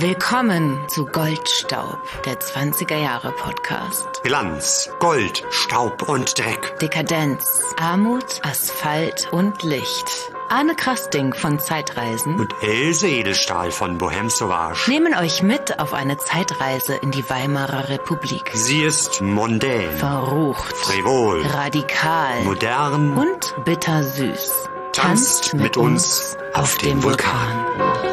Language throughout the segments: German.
Willkommen zu Goldstaub, der 20er Jahre Podcast. Glanz, Gold, Staub und Dreck. Dekadenz, Armut, Asphalt und Licht. Arne Krasting von Zeitreisen und Else Edelstahl von Bohème Sauvage nehmen euch mit auf eine Zeitreise in die Weimarer Republik. Sie ist mondän, verrucht, frivol, radikal, modern und bittersüß. Tanzt mit uns auf dem Vulkan.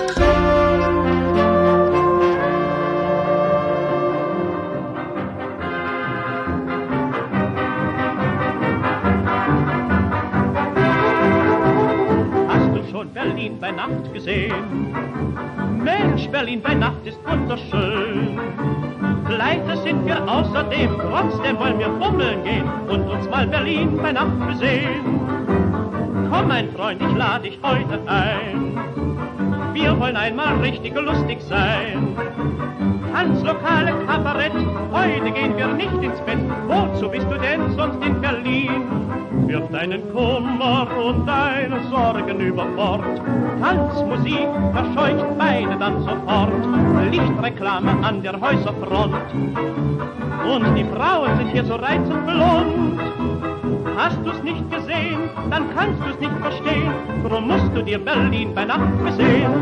Berlin bei Nacht gesehen. Mensch, Berlin bei Nacht ist wunderschön. Pleite sind wir außerdem, trotzdem wollen wir fummeln gehen und uns mal Berlin bei Nacht besehen. Komm, mein Freund, ich lade dich heute ein. Wir wollen einmal richtig lustig sein. Tanzlokale, Kabarett, heute gehen wir nicht ins Bett. Wozu bist du denn sonst in Berlin? Wirf deinen Kummer und deine Sorgen über Bord. Tanzmusik verscheucht beide dann sofort. Lichtreklame an der Häuserfront. Und die Frauen sind hier so reizend blond. Hast du's nicht gesehen, dann kannst du's nicht verstehen. Drum musst du dir Berlin bei Nacht besehen.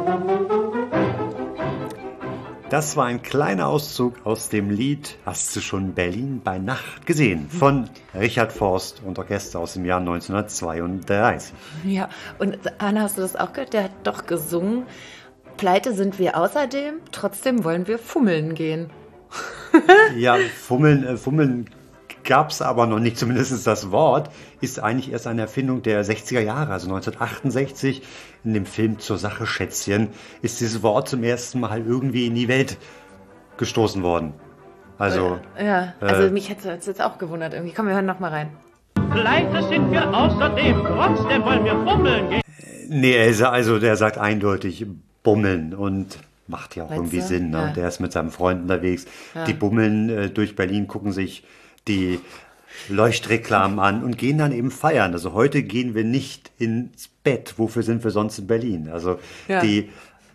Das war ein kleiner Auszug aus dem Lied Hast du schon Berlin bei Nacht gesehen? Von Richard Forst und Orchester aus dem Jahr 1932. Ja, und Anna, hast du das auch gehört? Der hat doch gesungen, pleite sind wir außerdem, trotzdem wollen wir fummeln gehen. Ja, fummeln gab's aber noch nicht, zumindest das Wort ist eigentlich erst eine Erfindung der 60er Jahre, also 1968 in dem Film Zur Sache Schätzchen ist dieses Wort zum ersten Mal irgendwie in die Welt gestoßen worden. Also, mich hat es jetzt auch gewundert irgendwie. Komm, wir hören noch mal rein. Pleite sind wir außerdem, trotzdem wollen wir fummeln gehen. Nee, also der sagt eindeutig bummeln und macht ja auch irgendwie Sinn. Ne? Ja. Der ist mit seinem Freund unterwegs. Ja. Die bummeln durch Berlin, gucken sich die Leuchtreklamen an und gehen dann eben feiern. Also heute gehen wir nicht ins Bett. Wofür sind wir sonst in Berlin? Also die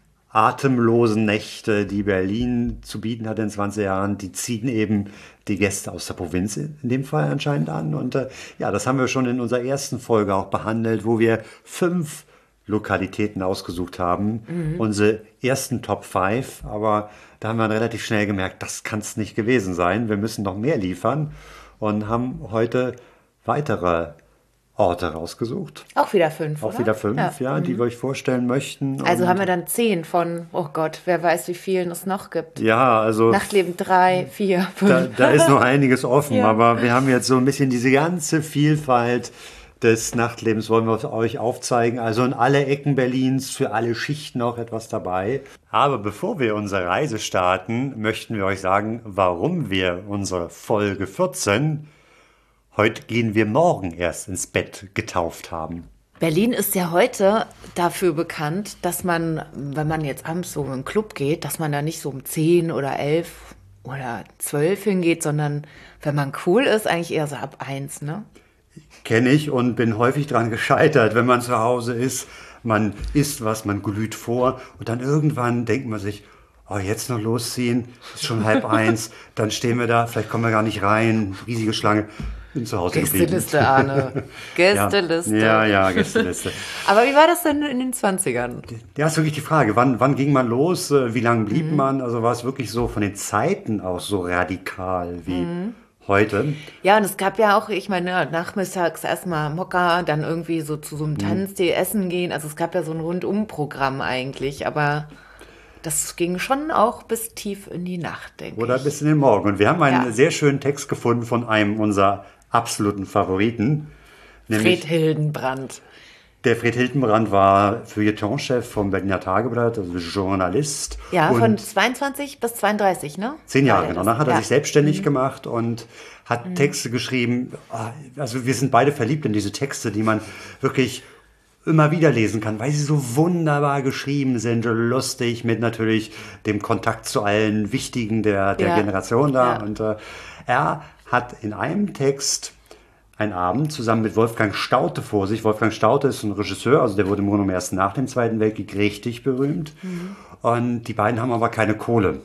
atemlosen Nächte, die Berlin zu bieten hat in 20 Jahren, die ziehen eben die Gäste aus der Provinz in dem Fall anscheinend an. Und das haben wir schon in unserer ersten Folge auch behandelt, wo wir 5 Lokalitäten ausgesucht haben. Unsere ersten Top 5, aber da haben wir relativ schnell gemerkt, das kann es nicht gewesen sein. Wir müssen noch mehr liefern und haben heute weitere Orte rausgesucht. Auch wieder 5, Auch oder? wieder 5, die wir euch vorstellen möchten. Also haben wir dann 10 von, oh Gott, wer weiß, wie vielen es noch gibt. Ja, also Nachtleben 3, 4, 5. Da ist noch einiges offen, aber wir haben jetzt so ein bisschen diese ganze Vielfalt des Nachtlebens wollen wir euch aufzeigen. Also in alle Ecken Berlins, für alle Schichten auch etwas dabei. Aber bevor wir unsere Reise starten, möchten wir euch sagen, warum wir unsere Folge 14, heute gehen wir morgen erst ins Bett, getauft haben. Berlin ist ja heute dafür bekannt, dass man, wenn man jetzt abends so in einen Club geht, dass man da nicht so um 10 oder 11 oder 12 hingeht, sondern wenn man cool ist, eigentlich eher so ab 1, ne? Kenne ich und bin häufig dran gescheitert, wenn man zu Hause ist. Man isst was, man glüht vor und dann irgendwann denkt man sich, oh, jetzt noch losziehen, ist schon 12:30, dann stehen wir da, vielleicht kommen wir gar nicht rein, riesige Schlange. Bin zu Hause geblieben. Gästeliste, Arne. Gästeliste. Ja, Gästeliste. Aber wie war das denn in den 20ern? Ja, ist wirklich die Frage, wann ging man los, wie lange blieb man? Also war es wirklich so von den Zeiten aus so radikal wie heute? Ja, und es gab ja auch, ich meine, nachmittags erstmal Mokka, dann irgendwie so zu so einem Tanztee essen gehen. Also es gab ja so ein Rundum-Programm eigentlich, aber das ging schon auch bis tief in die Nacht, denke ich. Oder bis in den Morgen. Und wir haben einen sehr schönen Text gefunden von einem unserer absoluten Favoriten. Fred Hildenbrand. Der Fred Hildenbrand war Feuilletonchef vom Berliner Tageblatt, also Journalist. Ja, von 22 bis 32, ne? 10 Jahre, genau. Danach hat er sich selbstständig gemacht und hat Texte geschrieben. Also wir sind beide verliebt in diese Texte, die man wirklich immer wieder lesen kann, weil sie so wunderbar geschrieben sind, lustig, mit natürlich dem Kontakt zu allen Wichtigen der Generation da. Ja. Und er hat in einem Text einen Abend zusammen mit Wolfgang Staudte vor sich. Wolfgang Staudte ist ein Regisseur, also der wurde im Grunde erst nach dem Zweiten Weltkrieg richtig berühmt. Und die beiden haben aber keine Kohle.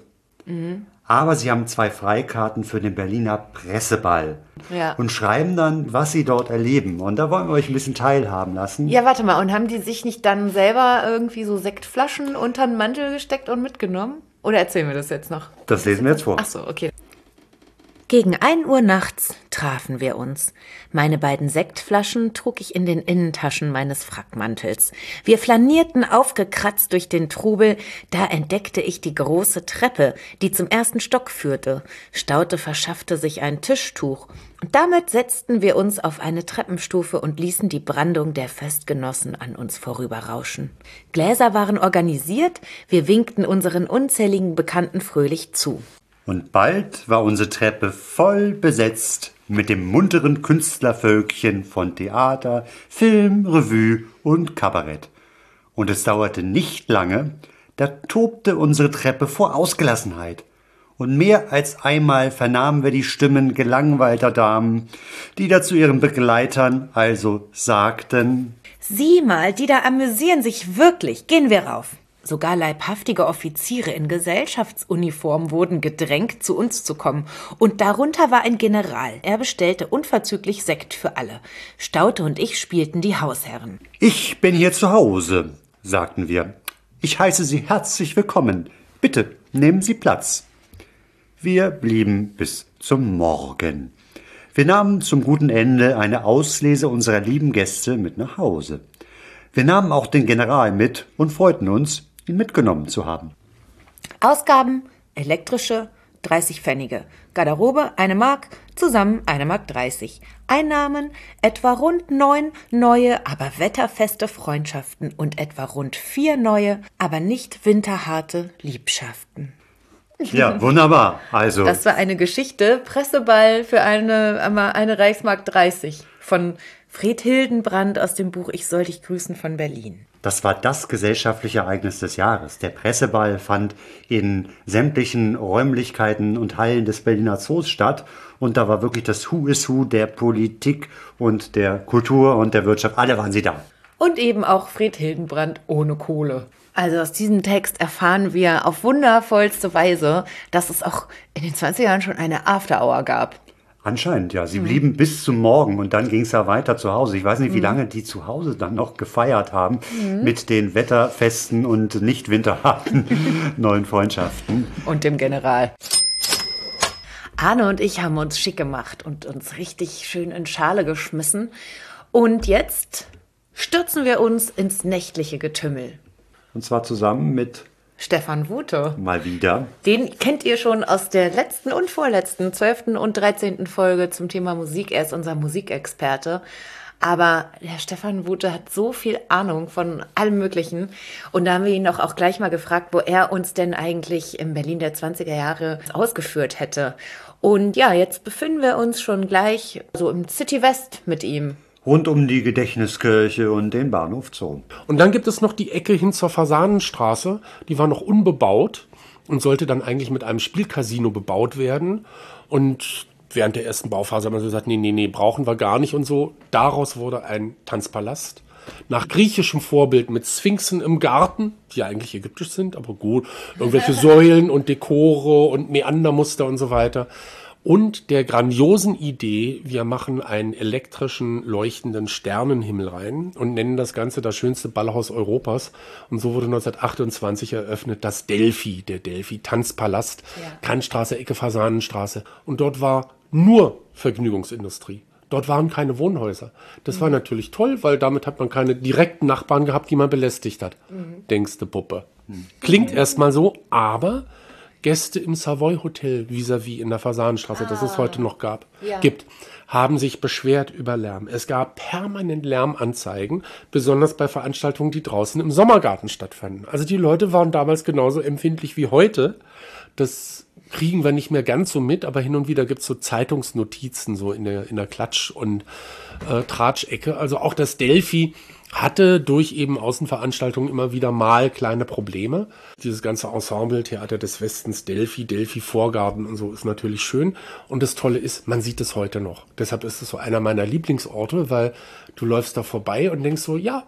Aber sie haben 2 Freikarten für den Berliner Presseball und schreiben dann, was sie dort erleben. Und da wollen wir euch ein bisschen teilhaben lassen. Ja, warte mal, und haben die sich nicht dann selber irgendwie so Sektflaschen unter den Mantel gesteckt und mitgenommen? Oder erzählen wir das jetzt noch? Das lesen wir jetzt vor. Ach so, okay. Gegen 1 Uhr nachts trafen wir uns. Meine beiden Sektflaschen trug ich in den Innentaschen meines Frackmantels. Wir flanierten aufgekratzt durch den Trubel, da entdeckte ich die große Treppe, die zum 1. Stock führte. Staudte verschaffte sich ein Tischtuch. Und damit setzten wir uns auf eine Treppenstufe und ließen die Brandung der Festgenossen an uns vorüberrauschen. Gläser waren organisiert, wir winkten unseren unzähligen Bekannten fröhlich zu. Und bald war unsere Treppe voll besetzt mit dem munteren Künstlervölkchen von Theater, Film, Revue und Kabarett. Und es dauerte nicht lange, da tobte unsere Treppe vor Ausgelassenheit. Und mehr als einmal vernahmen wir die Stimmen gelangweilter Damen, die da zu ihren Begleitern also sagten: Sieh mal, die da amüsieren sich wirklich, gehen wir rauf. Sogar leibhaftige Offiziere in Gesellschaftsuniform wurden gedrängt, zu uns zu kommen. Und darunter war ein General. Er bestellte unverzüglich Sekt für alle. Staudte und ich spielten die Hausherren. Ich bin hier zu Hause, sagten wir. Ich heiße Sie herzlich willkommen. Bitte, nehmen Sie Platz. Wir blieben bis zum Morgen. Wir nahmen zum guten Ende eine Auslese unserer lieben Gäste mit nach Hause. Wir nahmen auch den General mit und freuten uns, ihn mitgenommen zu haben. Ausgaben, elektrische, 30 Pfennige. Garderobe, 1 Mark, zusammen 1,30 Mark. Einnahmen, etwa rund 9 neue, aber wetterfeste Freundschaften und etwa rund 4 neue, aber nicht winterharte Liebschaften. Ja, wunderbar. Also, das war eine Geschichte, Presseball für eine Reichsmark 30 von Fred Hildenbrand aus dem Buch Ich soll dich grüßen von Berlin. Das war das gesellschaftliche Ereignis des Jahres. Der Presseball fand in sämtlichen Räumlichkeiten und Hallen des Berliner Zoos statt. Und da war wirklich das Who is Who der Politik und der Kultur und der Wirtschaft. Alle waren sie da. Und eben auch Fred Hildenbrand ohne Kohle. Also aus diesem Text erfahren wir auf wundervollste Weise, dass es auch in den 20er Jahren schon eine After-Hour gab. Anscheinend, ja. Sie blieben bis zum Morgen und dann ging es ja weiter zu Hause. Ich weiß nicht, wie lange die zu Hause dann noch gefeiert haben mit den wetterfesten und nicht winterharten neuen Freundschaften. Und dem General. Arne und ich haben uns schick gemacht und uns richtig schön in Schale geschmissen. Und jetzt stürzen wir uns ins nächtliche Getümmel. Und zwar zusammen mit Stefan Wute. Mal wieder. Den kennt ihr schon aus der letzten und vorletzten, 12. und 13. Folge zum Thema Musik. Er ist unser Musikexperte. Aber der Stefan Wute hat so viel Ahnung von allem Möglichen. Und da haben wir ihn auch gleich mal gefragt, wo er uns denn eigentlich in Berlin der 20er Jahre ausgeführt hätte. Und ja, jetzt befinden wir uns schon gleich so im City West mit ihm. Rund um die Gedächtniskirche und den Bahnhof Zoo. Und dann gibt es noch die Ecke hin zur Fasanenstraße. Die war noch unbebaut und sollte dann eigentlich mit einem Spielcasino bebaut werden. Und während der ersten Bauphase haben wir gesagt, nee, brauchen wir gar nicht und so. Daraus wurde ein Tanzpalast. Nach griechischem Vorbild mit Sphinxen im Garten, die ja eigentlich ägyptisch sind, aber gut. Irgendwelche Säulen und Dekore und Meandermuster und so weiter. Und der grandiosen Idee, wir machen einen elektrischen, leuchtenden Sternenhimmel rein und nennen das Ganze das schönste Ballhaus Europas. Und so wurde 1928 eröffnet das Delphi, der Delphi-Tanzpalast, Kantstraße, Ecke Fasanenstraße. Und dort war nur Vergnügungsindustrie. Dort waren keine Wohnhäuser. Das war natürlich toll, weil damit hat man keine direkten Nachbarn gehabt, die man belästigt hat. Denkste Puppe. Klingt erstmal so, aber Gäste im Savoy Hotel vis-à-vis in der Fasanenstraße, das es heute noch gibt, haben sich beschwert über Lärm. Es gab permanent Lärmanzeigen, besonders bei Veranstaltungen, die draußen im Sommergarten stattfanden. Also die Leute waren damals genauso empfindlich wie heute. Das kriegen wir nicht mehr ganz so mit, aber hin und wieder gibt es so Zeitungsnotizen so in der Klatsch- und Tratschecke. Also auch das Delphi hatte durch eben Außenveranstaltungen immer wieder mal kleine Probleme. Dieses ganze Ensemble, Theater des Westens, Delphi Vorgarten und so ist natürlich schön. Und das Tolle ist, man sieht es heute noch. Deshalb ist es so einer meiner Lieblingsorte, weil du läufst da vorbei und denkst so, ja,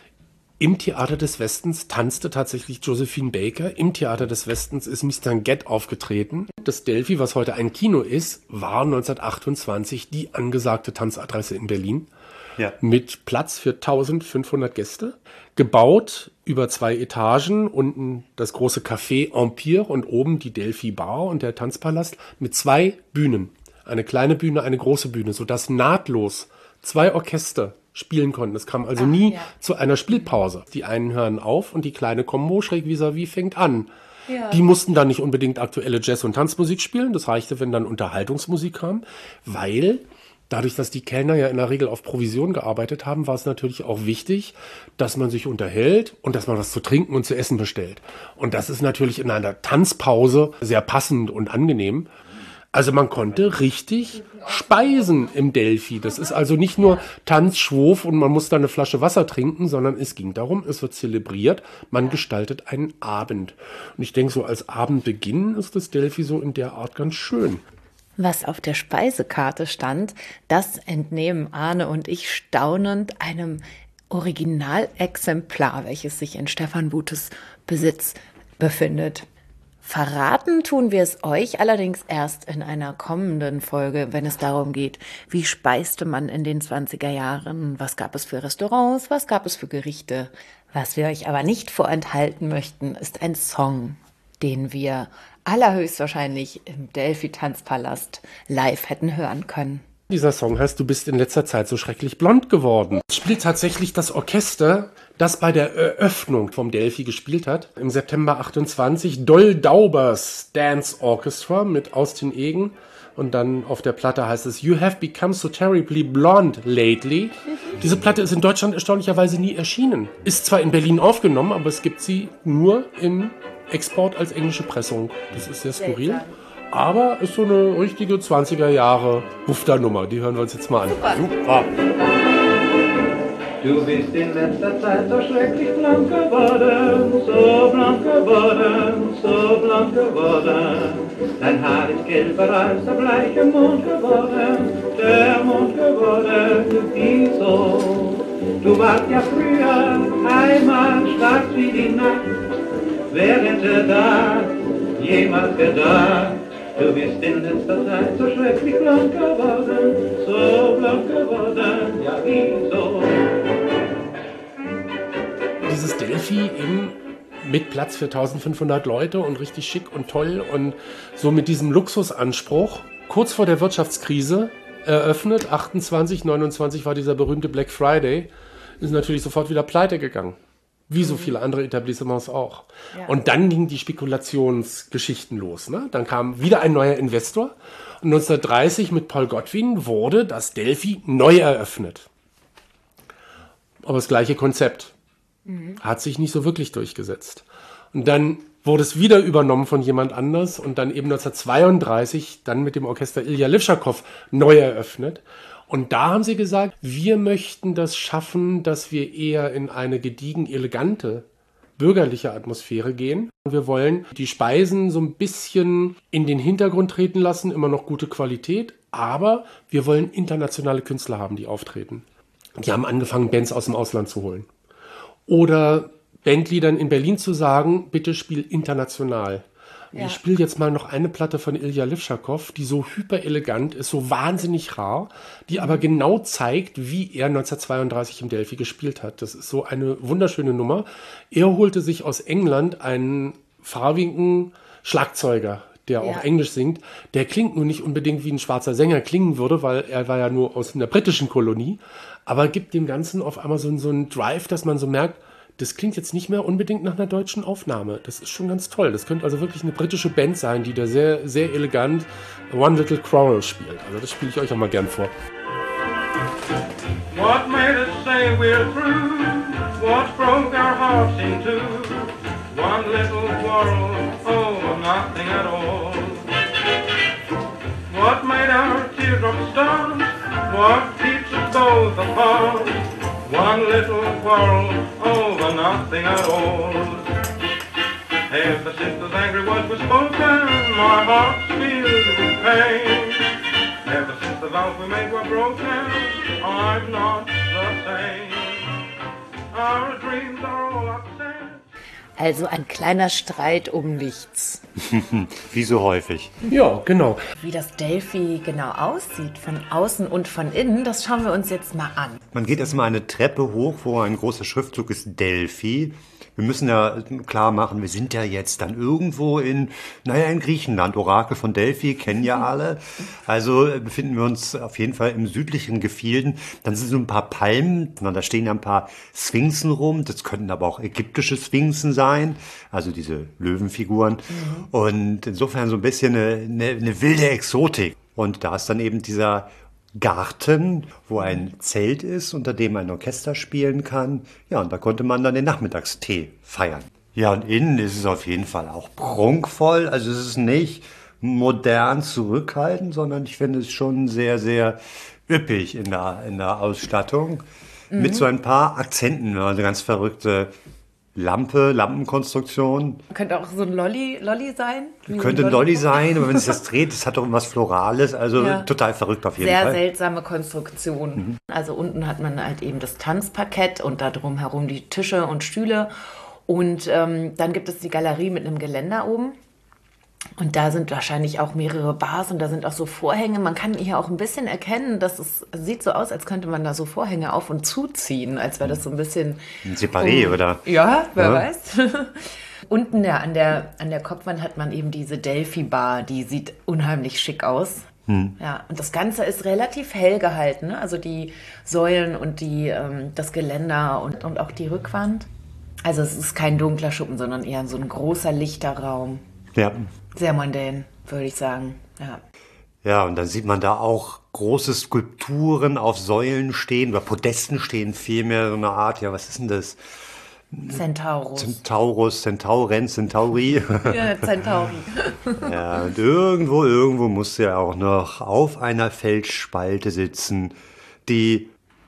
im Theater des Westens tanzte tatsächlich Josephine Baker. Im Theater des Westens ist Mr. Get aufgetreten. Das Delphi, was heute ein Kino ist, war 1928 die angesagte Tanzadresse in Berlin. Ja. Mit Platz für 1500 Gäste. Gebaut über 2 Etagen. Unten das große Café Empire und oben die Delphi Bar und der Tanzpalast mit 2 Bühnen. Eine kleine Bühne, eine große Bühne, sodass nahtlos 2 Orchester spielen konnten. Es kam also nie zu einer Spielpause. Die einen hören auf und die Kleine Combo schräg vis-à-vis fängt an. Ja. Die mussten dann nicht unbedingt aktuelle Jazz- und Tanzmusik spielen. Das reichte, wenn dann Unterhaltungsmusik kam, weil dadurch, dass die Kellner ja in der Regel auf Provision gearbeitet haben, war es natürlich auch wichtig, dass man sich unterhält und dass man was zu trinken und zu essen bestellt. Und das ist natürlich in einer Tanzpause sehr passend und angenehm. Also man konnte richtig speisen im Delphi. Das ist also nicht nur Tanz, Schwof und man muss da eine Flasche Wasser trinken, sondern es ging darum, es wird zelebriert, man gestaltet einen Abend. Und ich denke, so als Abendbeginn ist das Delphi so in der Art ganz schön. Was auf der Speisekarte stand, das entnehmen Arne und ich staunend einem Originalexemplar, welches sich in Stefan Butes Besitz befindet. Verraten tun wir es euch allerdings erst in einer kommenden Folge, wenn es darum geht, wie speiste man in den 20er Jahren, was gab es für Restaurants, was gab es für Gerichte. Was wir euch aber nicht vorenthalten möchten, ist ein Song, den wir allerhöchstwahrscheinlich im Delphi-Tanzpalast live hätten hören können. Dieser Song heißt „Du bist in letzter Zeit so schrecklich blond geworden". Es spielt tatsächlich das Orchester, das bei der Eröffnung vom Delphi gespielt hat. Im September 28 Doll Daubers Dance Orchestra mit Austin Egen. Und dann auf der Platte heißt es You have become so terribly blonde lately. Diese Platte ist in Deutschland erstaunlicherweise nie erschienen. Ist zwar in Berlin aufgenommen, aber es gibt sie nur im Export als englische Pressung. Das ist sehr skurril. Aber ist so eine richtige 20er Jahre Hufter-Nummer. Die hören wir uns jetzt mal an. Super. Du bist in letzter Zeit so schrecklich blank geworden, so blank geworden, so blank geworden. Dein Haar ist gelber als der bleiche Mond geworden, der Mond geworden. Wieso? Du warst ja früher einmal schwarz wie die Nacht. Wer hätte das jemals gedacht? Du bist in letzter Zeit so schrecklich blank geworden, so blank geworden, ja wieso? Dieses Delphi eben mit Platz für 1500 Leute und richtig schick und toll und so mit diesem Luxusanspruch, kurz vor der Wirtschaftskrise eröffnet, 28, 29 war dieser berühmte Black Friday, ist natürlich sofort wieder pleite gegangen. Wie so viele andere Etablissements auch. Ja. Und dann gingen die Spekulationsgeschichten los. Ne? Dann kam wieder ein neuer Investor. Und 1930 mit Paul Gottwin wurde das Delphi neu eröffnet. Aber das gleiche Konzept hat sich nicht so wirklich durchgesetzt. Und dann wurde es wieder übernommen von jemand anders und dann eben 1932 dann mit dem Orchester Ilja Livschakow neu eröffnet. Und da haben sie gesagt, wir möchten das schaffen, dass wir eher in eine gediegen elegante, bürgerliche Atmosphäre gehen. Wir wollen die Speisen so ein bisschen in den Hintergrund treten lassen, immer noch gute Qualität, aber wir wollen internationale Künstler haben, die auftreten. Die haben angefangen, Bands aus dem Ausland zu holen. Oder Bandleadern in Berlin zu sagen, bitte spiel international. Ja. Ich spiele jetzt mal noch eine Platte von Ilja Livschakow, die so hyperelegant ist, so wahnsinnig rar, die aber genau zeigt, wie er 1932 im Delphi gespielt hat. Das ist so eine wunderschöne Nummer. Er holte sich aus England einen farbigen Schlagzeuger, der auch Englisch singt. Der klingt nun nicht unbedingt wie ein schwarzer Sänger klingen würde, weil er war ja nur aus einer britischen Kolonie, aber gibt dem Ganzen auf einmal so einen Drive, dass man so merkt, das klingt jetzt nicht mehr unbedingt nach einer deutschen Aufnahme. Das ist schon ganz toll. Das könnte also wirklich eine britische Band sein, die da sehr, sehr elegant One Little Quarrel spielt. Also das spiele ich euch auch mal gern vor. What made us say we're through? What broke our hearts in two? One little quarrel, oh, nothing at all. What made our teardrops start? What keeps us both apart? One little quarrel over nothing at all. Ever since those angry words were spoken, my heart's filled with pain. Ever since the vows we made were broken, I'm not the same. Our dreams are all upset. Also ein kleiner Streit um nichts. Wie so häufig. Ja, genau. Wie das Delphi genau aussieht, von außen und von innen, das schauen wir uns jetzt mal an. Man geht erstmal eine Treppe hoch, wo ein großer Schriftzug ist, Delphi. Wir müssen ja klar machen, wir sind ja jetzt dann irgendwo in Griechenland. Orakel von Delphi kennen ja alle. Also befinden wir uns auf jeden Fall im südlichen Gefilden. Dann sind so ein paar Palmen, da stehen ja ein paar Sphinxen rum. Das könnten aber auch ägyptische Sphinxen sein, also diese Löwenfiguren. Und insofern so ein bisschen eine wilde Exotik. Und da ist dann eben dieser Garten, wo ein Zelt ist, unter dem ein Orchester spielen kann. Ja, und da konnte man dann den Nachmittagstee feiern. Ja, und innen ist es auf jeden Fall auch prunkvoll. Also es ist nicht modern zurückhaltend, sondern ich finde es schon sehr, sehr üppig in der Ausstattung. Mit so ein paar Akzenten, also ganz verrückte Lampenkonstruktion. Könnte auch so ein Lolli sein. Könnte ein Lolli sein, aber wenn es das dreht, das hat doch irgendwas Florales, also total verrückt auf jeden Fall. Sehr seltsame Konstruktion. Also unten hat man halt eben das Tanzparkett und da drumherum die Tische und Stühle und dann gibt es die Galerie mit einem Geländer oben. Und da sind wahrscheinlich auch mehrere Bars und da sind auch so Vorhänge. Man kann hier auch ein bisschen erkennen, dass es sieht so aus, als könnte man da so Vorhänge auf- und zuziehen, als wäre das so ein bisschen... Ein Separé, oder? Ja, wer weiß. Unten an der Kopfwand hat man eben diese Delphi-Bar, die sieht unheimlich schick aus. Ja, und das Ganze ist relativ hell gehalten, ne? Also die Säulen und das Geländer und auch die Rückwand. Also es ist kein dunkler Schuppen, sondern eher so ein großer, lichter Raum. Ja. Sehr mondän, würde ich sagen. Ja. Ja, und dann sieht man da auch große Skulpturen auf Säulen stehen, oder Podesten stehen vielmehr, so eine Art, ja, was ist denn das? Centaurus, Centauri. Ja, Centauri. Ja, und irgendwo muss ja auch noch auf einer Felsspalte sitzen, die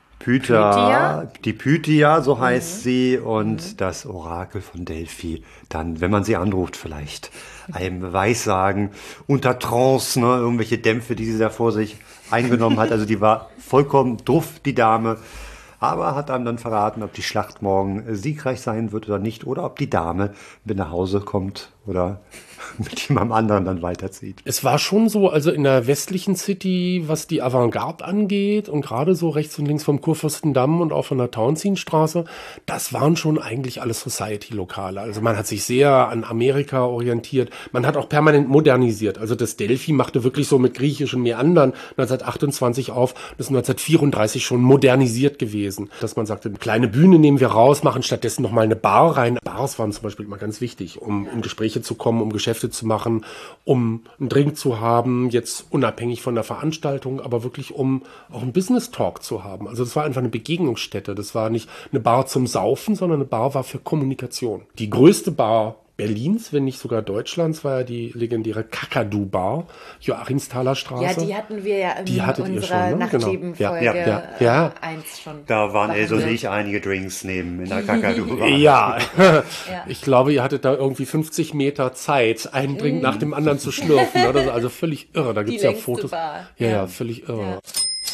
Pythia, so heißt sie, und das Orakel von Delphi. Dann, wenn man sie anruft, vielleicht einem Weissagen unter Trance, ne, irgendwelche Dämpfe, die sie da vor sich eingenommen hat. Also die war vollkommen doof, die Dame. Aber hat einem dann verraten, ob die Schlacht morgen siegreich sein wird oder nicht. Oder ob die Dame mit nach Hause kommt oder mit jemandem anderen dann weiterzieht. Es war schon so, also in der westlichen City, was die Avantgarde angeht und gerade so rechts und links vom Kurfürstendamm und auch von der Townsendstraße, das waren schon eigentlich alles Society-Lokale. Also man hat sich sehr an Amerika orientiert. Man hat auch permanent modernisiert. Also das Delphi machte wirklich so mit griechischen Meandern 1928 auf. Das ist 1934 schon modernisiert gewesen. Dass man sagte, eine kleine Bühne nehmen wir raus, machen stattdessen nochmal eine Bar rein. Bars waren zum Beispiel immer ganz wichtig, um in Gespräche zu kommen, um Geschäfte zu machen, um einen Drink zu haben, jetzt unabhängig von der Veranstaltung, aber wirklich um auch einen Business-Talk zu haben. Also das war einfach eine Begegnungsstätte. Das war nicht eine Bar zum Saufen, sondern eine Bar war für Kommunikation. Die größte Bar Berlins, wenn nicht sogar Deutschlands, war ja die legendäre Kakadu-Bar, Joachimsthaler Straße. Ja, die hatten wir ja in unserer schon, ne? Nachtleben-Folge Ja. 1 schon. Da waren Else und ich einige Drinks nehmen in der Kakadu-Bar. Ja, ich glaube, ihr hattet da irgendwie 50 Meter Zeit, einen Drink nach dem anderen zu schlürfen. Das ist also völlig irre. Da gibt es ja Fotos. Bar. Ja, völlig irre. Ja.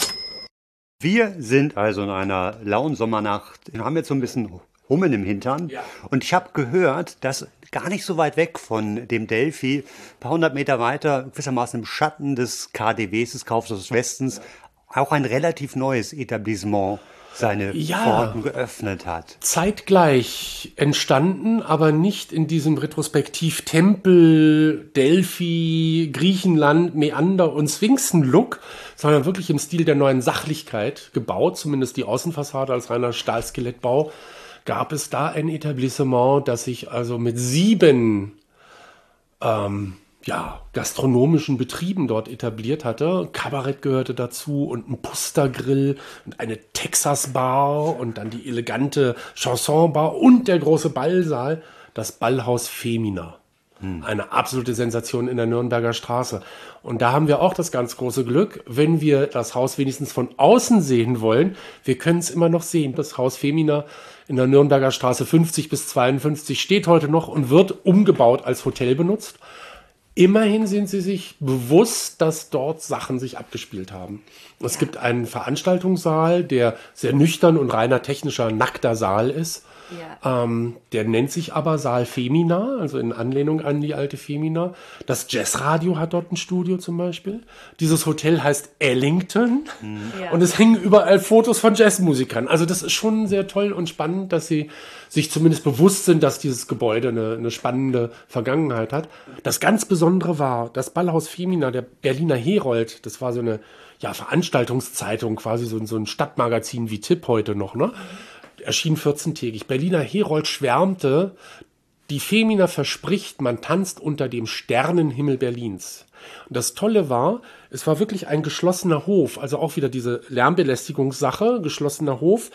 Wir sind also in einer lauen Sommernacht. Wir haben jetzt so ein bisschen Hummeln im Hintern. Ja. Und ich habe gehört, dass gar nicht so weit weg von dem Delphi, ein paar hundert Meter weiter, gewissermaßen im Schatten des KaDeWs, des Kaufhauses des Westens, auch ein relativ neues Etablissement seine Pforten geöffnet hat. Zeitgleich entstanden, aber nicht in diesem Retrospektiv-Tempel, Delphi, Griechenland, Mäander und Sphinxen-Look, sondern wirklich im Stil der neuen Sachlichkeit gebaut, zumindest die Außenfassade als reiner Stahlskelettbau. Gab es da ein Etablissement, das sich also mit 7 gastronomischen Betrieben dort etabliert hatte. Kabarett gehörte dazu und ein Pustergrill und eine Texas-Bar und dann die elegante Chanson-Bar und der große Ballsaal, das Ballhaus Femina. Eine absolute Sensation in der Nürnberger Straße. Und da haben wir auch das ganz große Glück, wenn wir das Haus wenigstens von außen sehen wollen. Wir können es immer noch sehen. Das Haus Femina in der Nürnberger Straße 50 bis 52 steht heute noch und wird umgebaut als Hotel benutzt. Immerhin sind sie sich bewusst, dass dort Sachen sich abgespielt haben. Es gibt einen Veranstaltungssaal, der sehr nüchtern und reiner technischer, nackter Saal ist. Ja. Der nennt sich aber Saal Femina, also in Anlehnung an die alte Femina. Das Jazzradio hat dort ein Studio zum Beispiel. Dieses Hotel heißt Ellington und es hängen überall Fotos von Jazzmusikern. Also das ist schon sehr toll und spannend, dass sie sich zumindest bewusst sind, dass dieses Gebäude eine spannende Vergangenheit hat. Das ganz Besondere war, das Ballhaus Femina, der Berliner Herold, das war so eine Veranstaltungszeitung, quasi so ein Stadtmagazin wie Tipp heute noch, ne? Erschien 14-tägig. Berliner Herold schwärmte, die Femina verspricht, man tanzt unter dem Sternenhimmel Berlins. Und das Tolle war, es war wirklich ein geschlossener Hof, also auch wieder diese Lärmbelästigungssache, geschlossener Hof.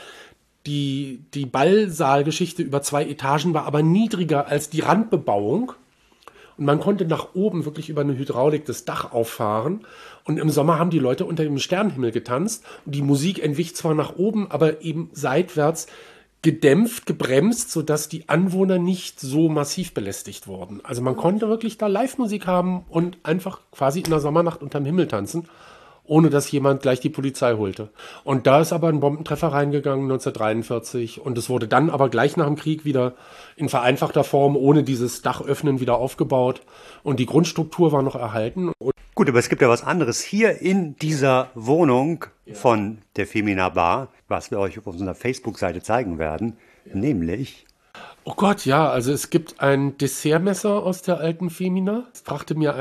Die Ballsaalgeschichte über 2 Etagen war aber niedriger als die Randbebauung. Und man konnte nach oben wirklich über eine Hydraulik das Dach auffahren. Und im Sommer haben die Leute unter dem Sternenhimmel getanzt. Und die Musik entwich zwar nach oben, aber eben seitwärts gedämpft, gebremst, sodass die Anwohner nicht so massiv belästigt wurden. Also man konnte wirklich da Live-Musik haben und einfach quasi in der Sommernacht unterm Himmel tanzen, ohne dass jemand gleich die Polizei holte. Und da ist aber ein Bombentreffer reingegangen 1943 und es wurde dann aber gleich nach dem Krieg wieder in vereinfachter Form ohne dieses Dachöffnen wieder aufgebaut und die Grundstruktur war noch erhalten. Gut, aber es gibt ja was anderes hier in dieser Wohnung von der Femina Bar, was wir euch auf unserer Facebook-Seite zeigen werden, nämlich... Oh Gott, ja, also es gibt ein Dessertmesser aus der alten Femina. Das brachte mir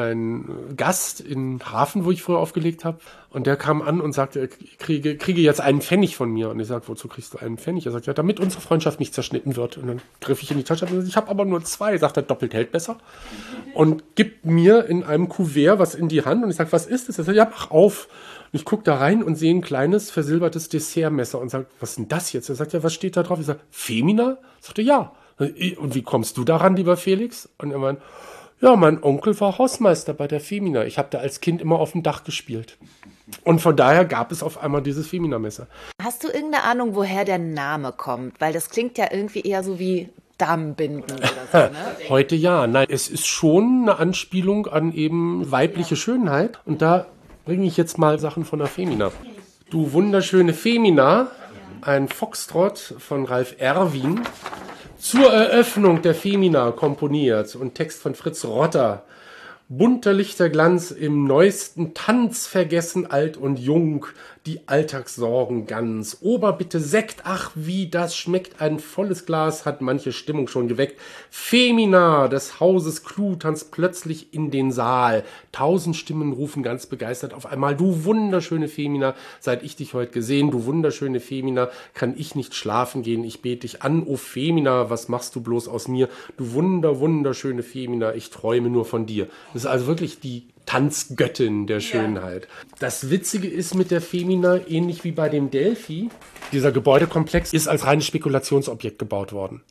ein Gast in Hafen, wo ich früher aufgelegt habe. Und der kam an und sagte, er kriege jetzt einen Pfennig von mir. Und ich sage, wozu kriegst du einen Pfennig? Er sagt, ja, damit unsere Freundschaft nicht zerschnitten wird. Und dann griff ich in die Tasche und ich habe aber nur 2. Sagt er, doppelt hält besser. Und gibt mir in einem Kuvert was in die Hand. Und ich sage, was ist das? Er sagt, ja, mach auf. Und ich gucke da rein und sehe ein kleines, versilbertes Dessertmesser und sage, was ist denn das jetzt? Er sagt, ja, was steht da drauf? Ich sage, Femina? Ich sagte, ja. Und wie kommst du daran, lieber Felix? Und er meint, ja, mein Onkel war Hausmeister bei der Femina. Ich habe da als Kind immer auf dem Dach gespielt. Und von daher gab es auf einmal dieses Femina-Messer. Hast du irgendeine Ahnung, woher der Name kommt? Weil das klingt ja irgendwie eher so wie Damenbinden oder so, ne? Heute ja. Nein, es ist schon eine Anspielung an eben weibliche Schönheit. Und da bringe ich jetzt mal Sachen von der Femina. Du wunderschöne Femina, ein Foxtrott von Ralf Erwin, zur Eröffnung der Femina komponiert und Text von Fritz Rotter. Bunter Lichterglanz im neuesten Tanz vergessen alt und jung, die Alltagssorgen ganz. Ober bitte Sekt, ach wie das schmeckt, ein volles Glas hat manche Stimmung schon geweckt. Femina des Hauses Clou tanzt plötzlich in den Saal. 1000 Stimmen rufen ganz begeistert auf einmal, du wunderschöne Femina, seit ich dich heute gesehen, du wunderschöne Femina, kann ich nicht schlafen gehen, ich bete dich an, o Femina, was machst du bloß aus mir, du wunderschöne Femina, ich träume nur von dir. Das ist also wirklich die Tanzgöttin der Schönheit. Ja. Das Witzige ist mit der Femina, ähnlich wie bei dem Delphi, dieser Gebäudekomplex ist als reines Spekulationsobjekt gebaut worden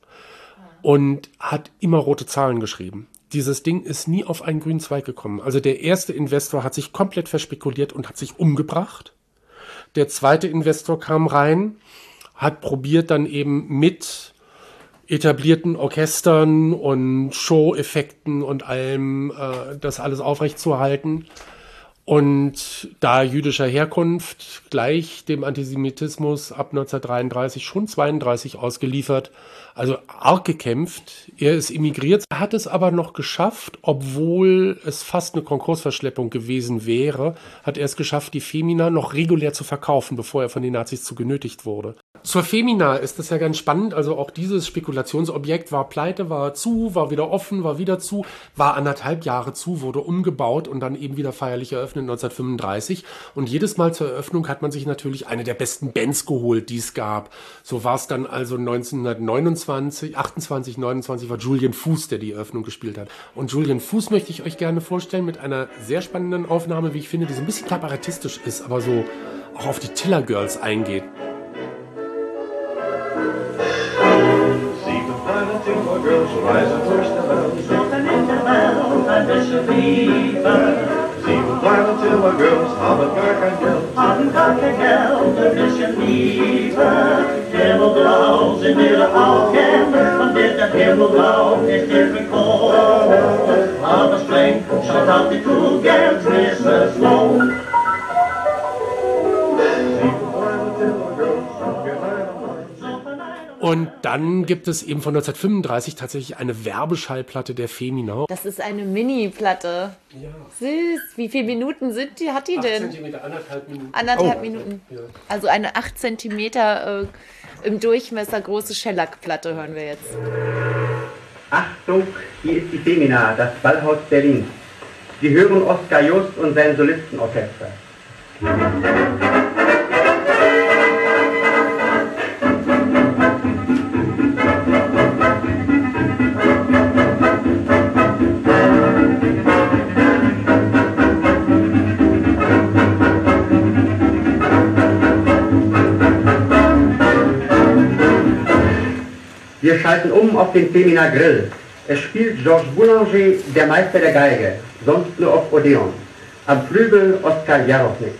und hat immer rote Zahlen geschrieben. Dieses Ding ist nie auf einen grünen Zweig gekommen. Also der erste Investor hat sich komplett verspekuliert und hat sich umgebracht. Der zweite Investor kam rein, hat probiert dann eben mit etablierten Orchestern und Show-Effekten und allem das alles aufrechtzuerhalten. Und da jüdischer Herkunft gleich dem Antisemitismus ab 1933, schon 32 ausgeliefert, also arg gekämpft. Er ist emigriert, hat es aber noch geschafft, obwohl es fast eine Konkursverschleppung gewesen wäre, hat er es geschafft, die Femina noch regulär zu verkaufen, bevor er von den Nazis zu genötigt wurde. Zur Femina ist das ja ganz spannend, also auch dieses Spekulationsobjekt war pleite, war zu, war wieder offen, war wieder zu, war 1,5 Jahre zu, wurde umgebaut und dann eben wieder feierlich eröffnet 1935 und jedes Mal zur Eröffnung hat man sich natürlich eine der besten Bands geholt, die es gab. So war es dann also 1929, 28, 29 war Julian Fuß, der die Eröffnung gespielt hat. Und Julian Fuß möchte ich euch gerne vorstellen mit einer sehr spannenden Aufnahme, wie ich finde, die so ein bisschen kabarettistisch ist, aber so auch auf die Tiller Girls eingeht. See the planet, girls rise and first bisschen Liebe. Sie bleiben till girls haben gar kein Geld. Haben gar kein Geld, ein bisschen Liebe. Himmelblau sind ihre Augen und der Himmelblau ist ihr gekommen. Aber streng schaut auf die Tugend, Mrs. Sloan. Und dann gibt es eben von 1935 tatsächlich eine Werbeschallplatte der Femina. Das ist eine Mini-Platte. Ja. Süß. Wie viele Minuten hat die 8 denn? Zentimeter, 1,5 Minuten. 1,5 Minuten. Ja. Also eine 8 Zentimeter im Durchmesser große Schellackplatte hören wir jetzt. Achtung, hier ist die Femina, das Ballhaus Berlin. Sie hören Oskar Jost und sein Solistenorchester. Wir schalten um auf den Femina Grill. Es spielt Georges Boulanger, der Meister der Geige, sonst nur auf Odeon. Am Flügel Oskar Jarosnik.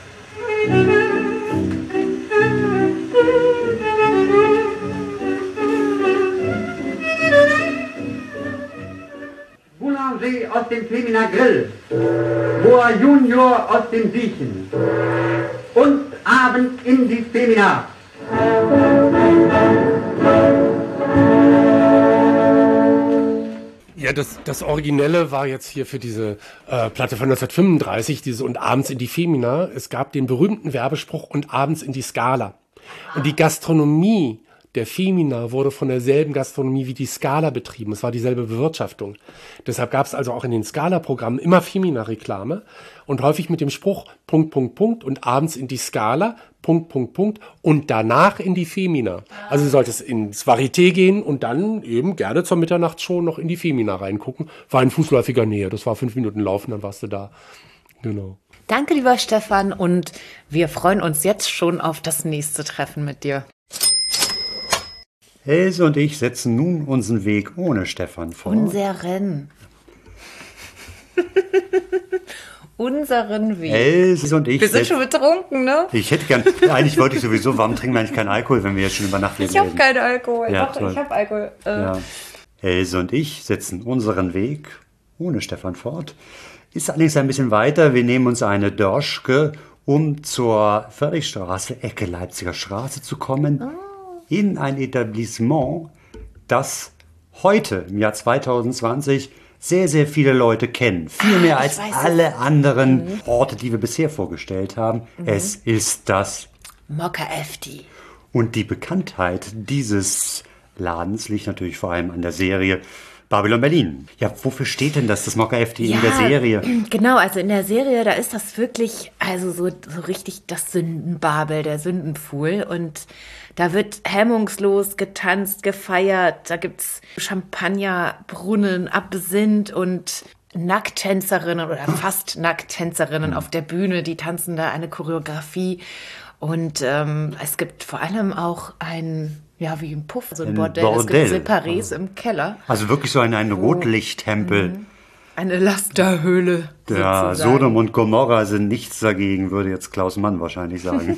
Boulanger aus dem Femina Grill. Boa Junior aus dem Siechen. Und Abend in die Femina. Ja, das Originelle war jetzt hier für diese Platte von 1935, diese Und abends in die Femina. Es gab den berühmten Werbespruch Und abends in die Scala. Und die Gastronomie der Femina wurde von derselben Gastronomie wie die Scala betrieben. Es war dieselbe Bewirtschaftung. Deshalb gab es also auch in den Scala-Programmen immer Femina-Reklame und häufig mit dem Spruch und abends in die Scala, und danach in die Femina. Also du solltest ins Varieté gehen und dann eben gerne zur Mitternachtsshow noch in die Femina reingucken. War in fußläufiger Nähe. Das war 5 Minuten laufen, dann warst du da. Genau. Danke, lieber Stefan, und wir freuen uns jetzt schon auf das nächste Treffen mit dir. Else und ich setzen nun unseren Weg ohne Stefan fort. Unseren Weg. Else und ich. Wir sind schon betrunken, ne? Ich hätte gern, eigentlich wollte ich sowieso, warum trinken wir eigentlich keinen Alkohol, wenn wir jetzt schon über Nachtleben Ich habe reden? keinen Alkohol. Ja, Doch, toll. ich habe Alkohol. Ja. Else und ich setzen unseren Weg ohne Stefan fort. Ist allerdings ein bisschen weiter. Wir nehmen uns eine Dörschke, um zur Friedrichstraße, Ecke Leipziger Straße zu kommen, in ein Etablissement, das heute, im Jahr 2020, sehr, sehr viele Leute kennen. Viel mehr als alle anderen Orte, die wir bisher vorgestellt haben. Es ist das Mokka FD. Und die Bekanntheit dieses Ladens liegt natürlich vor allem an der Serie Babylon Berlin. Ja, wofür steht denn das Mokka FD in der Serie? Genau, also in der Serie, da ist das wirklich, also so richtig das Sündenbabel, der Sündenpfuhl. Und da wird hemmungslos getanzt, gefeiert. Da gibt's Champagnerbrunnen, Absinth und Nackttänzerinnen oder fast Nackttänzerinnen auf der Bühne. Die tanzen da eine Choreografie. Und es gibt vor allem auch wie ein Puff, so ein Bordell. Es gibt Separés im Keller. Also wirklich so ein Rotlichttempel. Eine Lasterhöhle. Ja, sozusagen. Sodom und Gomorra sind nichts dagegen, würde jetzt Klaus Mann wahrscheinlich sagen.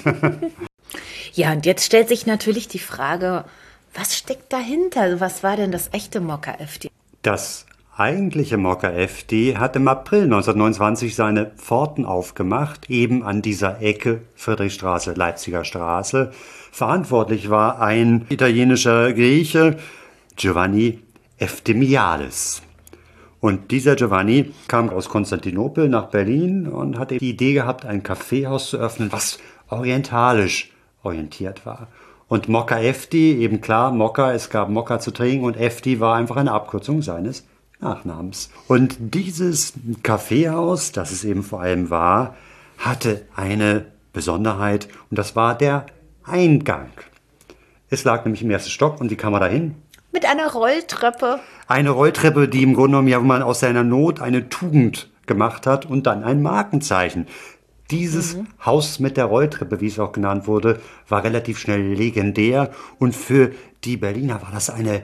Ja, und jetzt stellt sich natürlich die Frage, was steckt dahinter? Also was war denn das echte Mokka FD? Das eigentliche Mokka FD hat im April 1929 seine Pforten aufgemacht, eben an dieser Ecke Friedrichstraße, Leipziger Straße. Verantwortlich war ein italienischer Grieche, Giovanni Eftimiades. Und dieser Giovanni kam aus Konstantinopel nach Berlin und hatte die Idee gehabt, ein Kaffeehaus zu öffnen, was orientalisch orientiert war. Und Mokka FD, eben klar, Mokka, es gab Mokka zu trinken und FD war einfach eine Abkürzung seines Nachnamens. Und dieses Kaffeehaus, das es eben vor allem war, hatte eine Besonderheit und das war der Eingang. Es lag nämlich im ersten Stock und wie kam man da hin? Mit einer Rolltreppe. Eine Rolltreppe, die im Grunde genommen ja, wo man aus seiner Not eine Tugend gemacht hat und dann ein Markenzeichen. Dieses Haus mit der Rolltreppe, wie es auch genannt wurde, war relativ schnell legendär und für die Berliner war das eine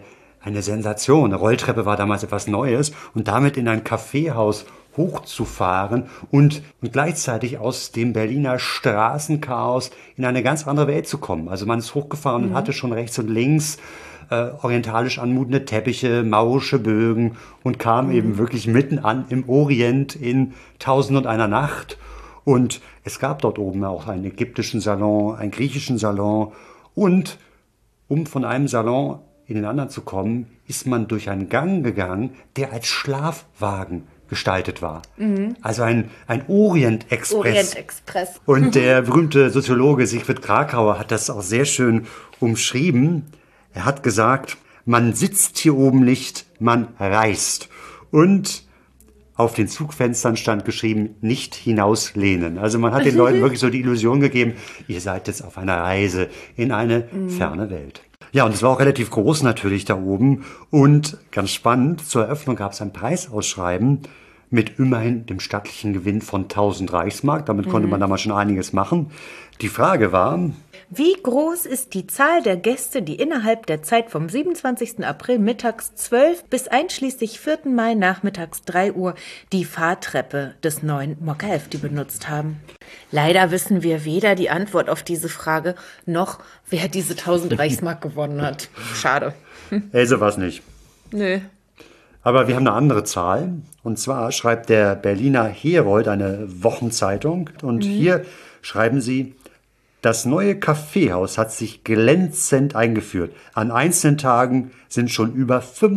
eine Sensation. Eine Rolltreppe war damals etwas Neues und damit in ein Kaffeehaus hochzufahren und gleichzeitig aus dem Berliner Straßenchaos in eine ganz andere Welt zu kommen. Also man ist hochgefahren und hatte schon rechts und links orientalisch anmutende Teppiche, maurische Bögen und kam eben wirklich mitten an im Orient in 1001 Nacht. Und es gab dort oben auch einen ägyptischen Salon, einen griechischen Salon. Und um von einem Salon in den anderen zu kommen, ist man durch einen Gang gegangen, der als Schlafwagen gestaltet war. Also ein Orient-Express. Orient-Express. Und der berühmte Soziologe Siegfried Krakauer hat das auch sehr schön umschrieben. Er hat gesagt, man sitzt hier oben nicht, man reist. Und auf den Zugfenstern stand geschrieben, nicht hinauslehnen. Also man hat den Leuten wirklich so die Illusion gegeben, ihr seid jetzt auf einer Reise in eine ferne Welt. Ja, und es war auch relativ groß natürlich da oben. Und ganz spannend, zur Eröffnung gab es ein Preisausschreiben mit immerhin dem stattlichen Gewinn von 1000 Reichsmark. Damit konnte man damals schon einiges machen. Die Frage war: Wie groß ist die Zahl der Gäste, die innerhalb der Zeit vom 27. April mittags 12 bis einschließlich 4. Mai nachmittags 3 Uhr die Fahrtreppe des neuen Mokka-Efti benutzt haben? Leider wissen wir weder die Antwort auf diese Frage, noch wer diese 1000 Reichsmark gewonnen hat. Schade. So war es nicht. Nö. Aber wir haben eine andere Zahl. Und zwar schreibt der Berliner Herold, eine Wochenzeitung. Und hier schreiben sie: Das neue Kaffeehaus hat sich glänzend eingeführt. An einzelnen Tagen sind schon über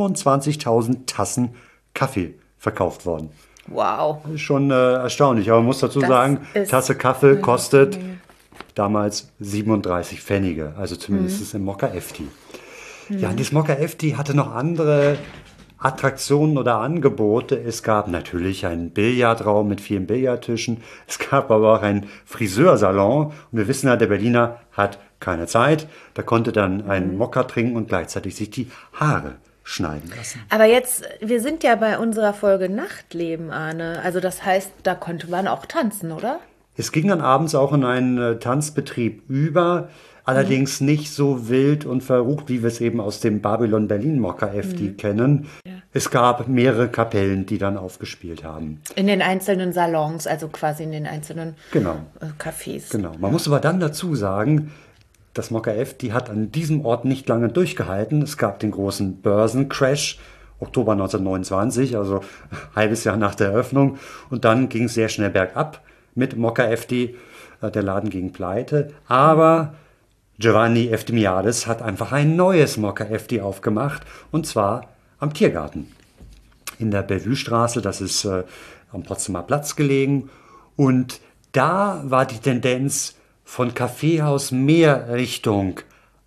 25.000 Tassen Kaffee verkauft worden. Wow. Das ist schon erstaunlich. Aber man muss dazu sagen, Tasse Kaffee kostet damals 37 Pfennige. Also zumindest ist es im Mokka-Efti. Ja, und das Mokka-Efti hatte noch andere Attraktionen oder Angebote. Es gab natürlich einen Billardraum mit vielen Billardtischen. Es gab aber auch einen Friseursalon. Und wir wissen ja, der Berliner hat keine Zeit. Da konnte dann einen Mokka trinken und gleichzeitig sich die Haare schneiden lassen. Aber jetzt, wir sind ja bei unserer Folge Nachtleben, Arne. Also das heißt, da konnte man auch tanzen, oder? Es ging dann abends auch in einen Tanzbetrieb über. Allerdings nicht so wild und verrucht, wie wir es eben aus dem Babylon Berlin Mokka-Efti kennen. Ja. Es gab mehrere Kapellen, die dann aufgespielt haben. In den einzelnen Salons, also quasi in den einzelnen Cafés. Genau. Man muss aber dann dazu sagen, das Mokka-Efti hat an diesem Ort nicht lange durchgehalten. Es gab den großen Börsencrash, Oktober 1929, also ein halbes Jahr nach der Eröffnung. Und dann ging es sehr schnell bergab mit Mokka-Efti. Der Laden ging pleite. Aber Giovanni Eftimiades hat einfach ein neues Mokka-Efti aufgemacht, und zwar am Tiergarten in der Bellevue-Straße. Das ist am Potsdamer Platz gelegen. Und da war die Tendenz von Kaffeehaus mehr Richtung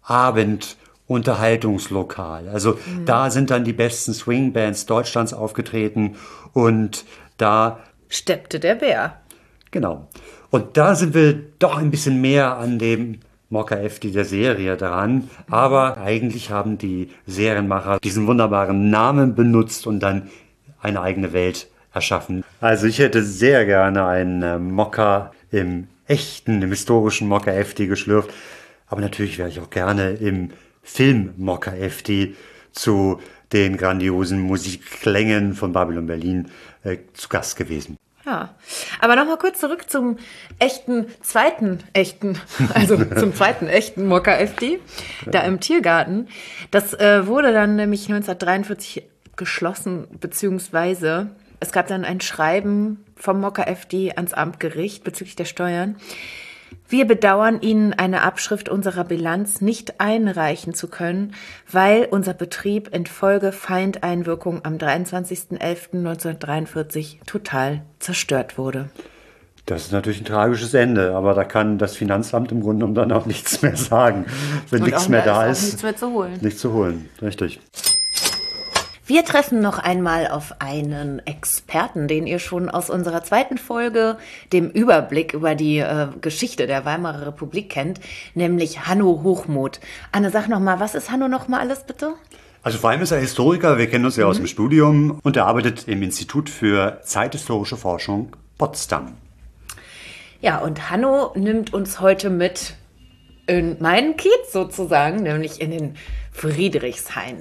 Abendunterhaltungslokal. Also da sind dann die besten Swingbands Deutschlands aufgetreten und da steppte der Bär. Genau. Und da sind wir doch ein bisschen mehr an dem Mokka-Efti der Serie dran. Aber eigentlich haben die Serienmacher diesen wunderbaren Namen benutzt und dann eine eigene Welt erschaffen. Also ich hätte sehr gerne einen Mokka im historischen Mokka-Efti geschlürft. Aber natürlich wäre ich auch gerne im Film Mokka-Efti zu den grandiosen Musikklängen von Babylon Berlin zu Gast gewesen. Ja, aber nochmal kurz zurück zum zweiten echten Mokka-Efti, da im Tiergarten. Das wurde dann nämlich 1943 geschlossen, beziehungsweise es gab dann ein Schreiben vom Mokka-Efti ans Amtsgericht bezüglich der Steuern. Wir bedauern, Ihnen eine Abschrift unserer Bilanz nicht einreichen zu können, weil unser Betrieb infolge Feindeinwirkung am 23.11.1943 total zerstört wurde. Das ist natürlich ein tragisches Ende, aber da kann das Finanzamt im Grunde genommen dann auch nichts mehr sagen. Wenn nichts mehr da ist, nichts mehr zu holen. Nichts zu holen, richtig. Wir treffen noch einmal auf einen Experten, den ihr schon aus unserer zweiten Folge, dem Überblick über die Geschichte der Weimarer Republik kennt, nämlich Hanno Hochmuth. Anne, sag noch mal, was ist Hanno noch mal alles, bitte? Also vor allem ist er Historiker, wir kennen uns ja aus dem Studium, und er arbeitet im Institut für zeithistorische Forschung Potsdam. Ja, und Hanno nimmt uns heute mit in meinen Kiez sozusagen, nämlich in den Friedrichshain.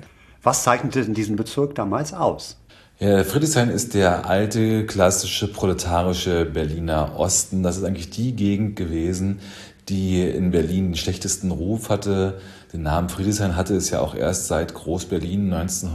Was zeichnete in diesem Bezirk damals aus? Ja, Friedrichshain ist der alte, klassische, proletarische Berliner Osten. Das ist eigentlich die Gegend gewesen, die in Berlin den schlechtesten Ruf hatte. Den Namen Friedrichshain hatte es ja auch erst seit Groß-Berlin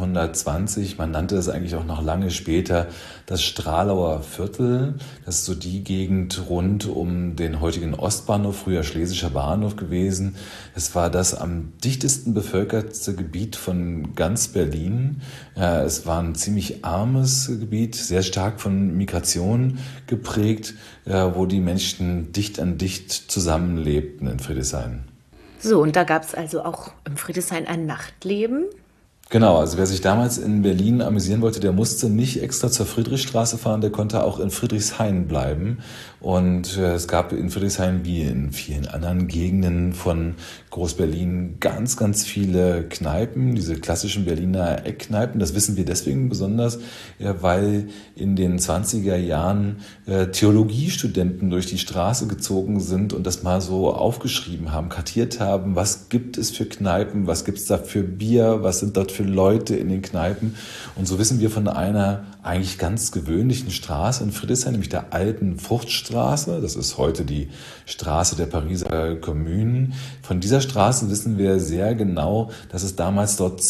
1920. Man nannte es eigentlich auch noch lange später das Stralauer Viertel. Das ist so die Gegend rund um den heutigen Ostbahnhof, früher Schlesischer Bahnhof gewesen. Es war das am dichtesten bevölkerte Gebiet von ganz Berlin. Es war ein ziemlich armes Gebiet, sehr stark von Migration geprägt, wo die Menschen dicht an dicht zusammenlebten in Friedrichshain. So, und da gab es also auch im Friedrichshain ein Nachtleben? Genau, also wer sich damals in Berlin amüsieren wollte, der musste nicht extra zur Friedrichstraße fahren, der konnte auch in Friedrichshain bleiben. Und es gab in Friedrichshain wie in vielen anderen Gegenden von Groß-Berlin ganz, ganz viele Kneipen, diese klassischen Berliner Eckkneipen. Das wissen wir deswegen besonders, weil in den 20er Jahren Theologiestudenten durch die Straße gezogen sind und das mal so aufgeschrieben haben, kartiert haben, was gibt es für Kneipen, was gibt es da für Bier, was sind dort für Leute in den Kneipen. Und so wissen wir von einer eigentlich ganz gewöhnlichen Straße in Friedrichshain, nämlich der alten Fruchtstraße. Das ist heute die Straße der Pariser Kommunen. Von dieser Straße wissen wir sehr genau, dass es damals dort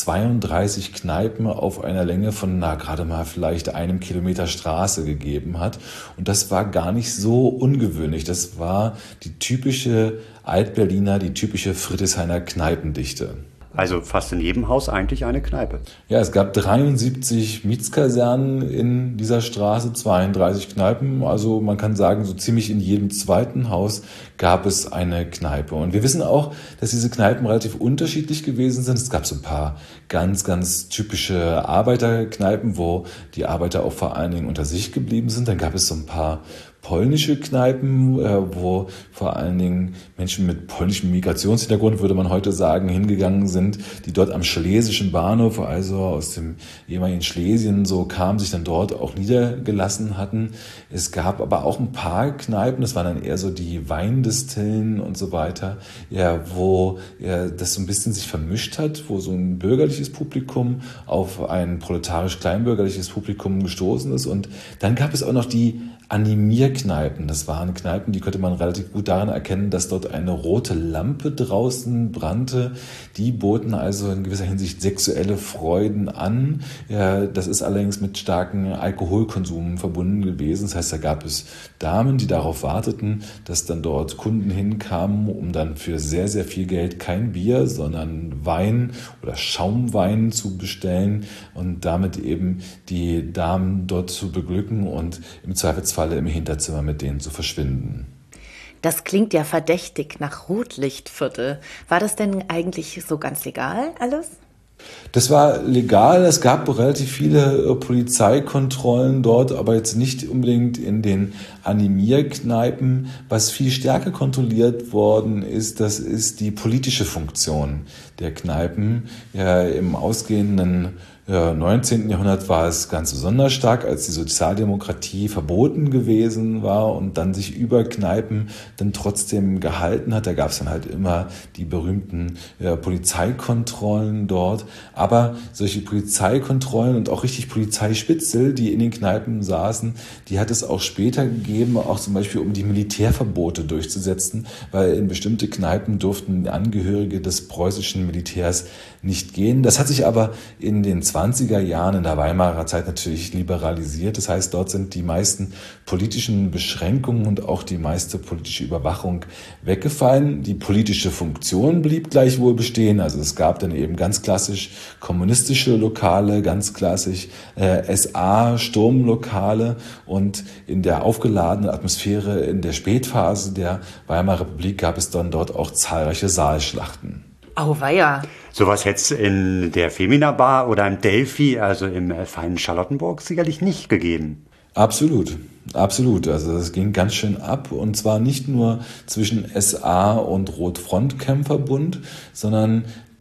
32 Kneipen auf einer Länge von gerade mal vielleicht 1 Kilometer Straße gegeben hat. Und das war gar nicht so ungewöhnlich. Das war die typische Altberliner, die typische Friedrichshainer Kneipendichte. Also fast in jedem Haus eigentlich eine Kneipe. Ja, es gab 73 Mietskasernen in dieser Straße, 32 Kneipen. Also man kann sagen, so ziemlich in jedem zweiten Haus gab es eine Kneipe. Und wir wissen auch, dass diese Kneipen relativ unterschiedlich gewesen sind. Es gab so ein paar ganz, ganz typische Arbeiterkneipen, wo die Arbeiter auch vor allen Dingen unter sich geblieben sind. Dann gab es so ein paar polnische Kneipen, wo vor allen Dingen Menschen mit polnischem Migrationshintergrund, würde man heute sagen, hingegangen sind, die dort am Schlesischen Bahnhof, also aus dem ehemaligen Schlesien, so kamen, sich dann dort auch niedergelassen hatten. Es gab aber auch ein paar Kneipen, das waren dann eher so die Weindestillen und so weiter, wo das so ein bisschen sich vermischt hat, wo so ein bürgerliches Publikum auf ein proletarisch-kleinbürgerliches Publikum gestoßen ist. Und dann gab es auch noch die Animierkneipen. Das waren Kneipen, die konnte man relativ gut daran erkennen, dass dort eine rote Lampe draußen brannte. Die boten also in gewisser Hinsicht sexuelle Freuden an. Ja, das ist allerdings mit starkem Alkoholkonsum verbunden gewesen. Das heißt, da gab es Damen, die darauf warteten, dass dann dort Kunden hinkamen, um dann für sehr, sehr viel Geld kein Bier, sondern Wein oder Schaumwein zu bestellen und damit eben die Damen dort zu beglücken und im Zweifelsfall im Hinterzimmer mit denen zu verschwinden. Das klingt ja verdächtig nach Rotlichtviertel. War das denn eigentlich so ganz legal alles? Das war legal, es gab relativ viele Polizeikontrollen dort, aber jetzt nicht unbedingt in den Animierkneipen. Was viel stärker kontrolliert worden ist, das ist die politische Funktion der Kneipen. Ja, im ausgehenden 19. Jahrhundert war es ganz besonders stark, als die Sozialdemokratie verboten gewesen war und dann sich über Kneipen dann trotzdem gehalten hat. Da gab es dann halt immer die berühmten Polizeikontrollen dort. Aber solche Polizeikontrollen und auch richtig Polizeispitzel, die in den Kneipen saßen, die hat es auch später gegeben, auch zum Beispiel um die Militärverbote durchzusetzen, weil in bestimmte Kneipen durften Angehörige des preußischen Militärs nicht gehen. Das hat sich aber in den 20er Jahren in der Weimarer Zeit natürlich liberalisiert. Das heißt, dort sind die meisten politischen Beschränkungen und auch die meiste politische Überwachung weggefallen. Die politische Funktion blieb gleichwohl bestehen. Also es gab dann eben ganz klassisch kommunistische Lokale, ganz klassisch SA-Sturmlokale und in der aufgeladenen Atmosphäre in der Spätphase der Weimarer Republik gab es dann dort auch zahlreiche Saalschlachten. Auweia. Sowas hätte es in der Femina Bar oder im Delphi, also im feinen Charlottenburg, sicherlich nicht gegeben. Absolut, absolut. Also das ging ganz schön ab und zwar nicht nur zwischen SA und Rotfrontkämpferbund, sondern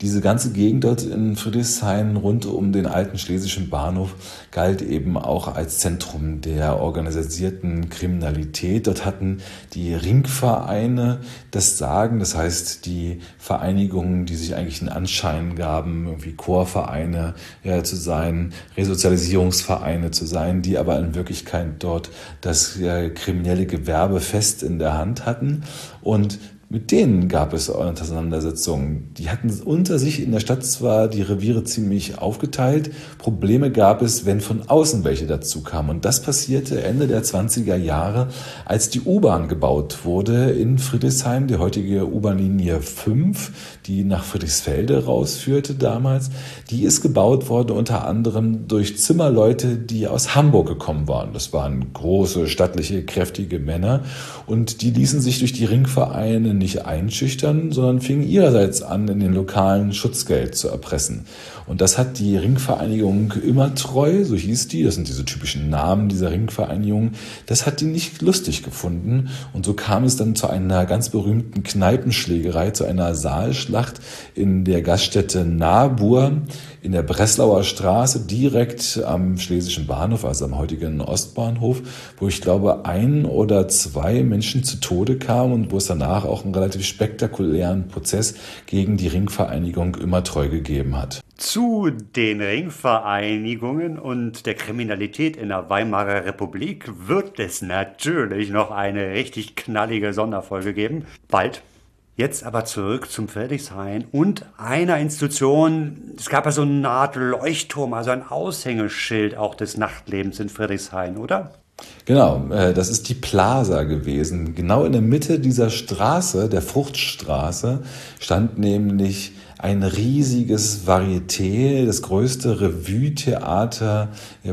diese ganze Gegend dort in Friedrichshain rund um den alten Schlesischen Bahnhof galt eben auch als Zentrum der organisierten Kriminalität. Dort hatten die Ringvereine das Sagen, das heißt die Vereinigungen, die sich eigentlich einen Anschein gaben, irgendwie Chorvereine zu sein, Resozialisierungsvereine zu sein, die aber in Wirklichkeit dort das kriminelle Gewerbe fest in der Hand hatten. Und mit denen gab es Auseinandersetzungen. Die hatten unter sich in der Stadt zwar die Reviere ziemlich aufgeteilt, Probleme gab es, wenn von außen welche dazu kamen. Und das passierte Ende der 20er Jahre, als die U-Bahn gebaut wurde in Friedrichshain, die heutige U-Bahn-Linie 5, die nach Friedrichsfelde rausführte damals. Die ist gebaut worden unter anderem durch Zimmerleute, die aus Hamburg gekommen waren. Das waren große, stattliche, kräftige Männer und die ließen sich durch die Ringvereine nicht einschüchtern, sondern fingen ihrerseits an, in den Lokalen Schutzgeld zu erpressen. Und das hat die Ringvereinigung Immertreu, so hieß die, das sind diese typischen Namen dieser Ringvereinigung, das hat die nicht lustig gefunden. Und so kam es dann zu einer ganz berühmten Kneipenschlägerei, zu einer Saalschlacht in der Gaststätte Nabur in der Breslauer Straße, direkt am Schlesischen Bahnhof, also am heutigen Ostbahnhof, wo ich glaube 1 oder 2 Menschen zu Tode kamen und wo es danach auch einen relativ spektakulären Prozess gegen die Ringvereinigung Immertreu gegeben hat. Zu den Ringvereinigungen und der Kriminalität in der Weimarer Republik wird es natürlich noch eine richtig knallige Sonderfolge geben. Bald. Jetzt aber zurück zum Friedrichshain und einer Institution. Es gab ja so eine Art Leuchtturm, also ein Aushängeschild auch des Nachtlebens in Friedrichshain, oder? Genau, das ist die Plaza gewesen. Genau in der Mitte dieser Straße, der Fruchtstraße, stand nämlich ein riesiges Varieté, das größte Revue-Theater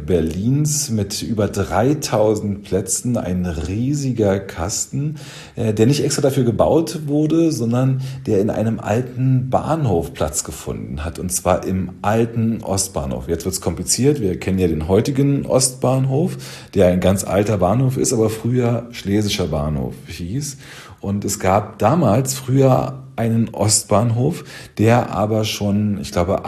Berlins mit über 3000 Plätzen, ein riesiger Kasten, der nicht extra dafür gebaut wurde, sondern der in einem alten Bahnhof Platz gefunden hat, und zwar im alten Ostbahnhof. Jetzt wird's kompliziert, wir kennen ja den heutigen Ostbahnhof, der ein ganz alter Bahnhof ist, aber früher Schlesischer Bahnhof hieß. Und es gab damals früher einen Ostbahnhof, der aber schon, ich glaube,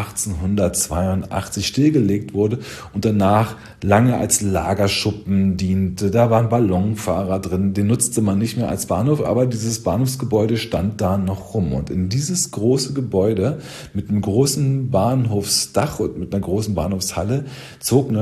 1882 stillgelegt wurde und danach lange als Lagerschuppen diente. Da waren Ballonfahrer drin, den nutzte man nicht mehr als Bahnhof, aber dieses Bahnhofsgebäude stand da noch rum. Und in dieses große Gebäude mit einem großen Bahnhofsdach und mit einer großen Bahnhofshalle zog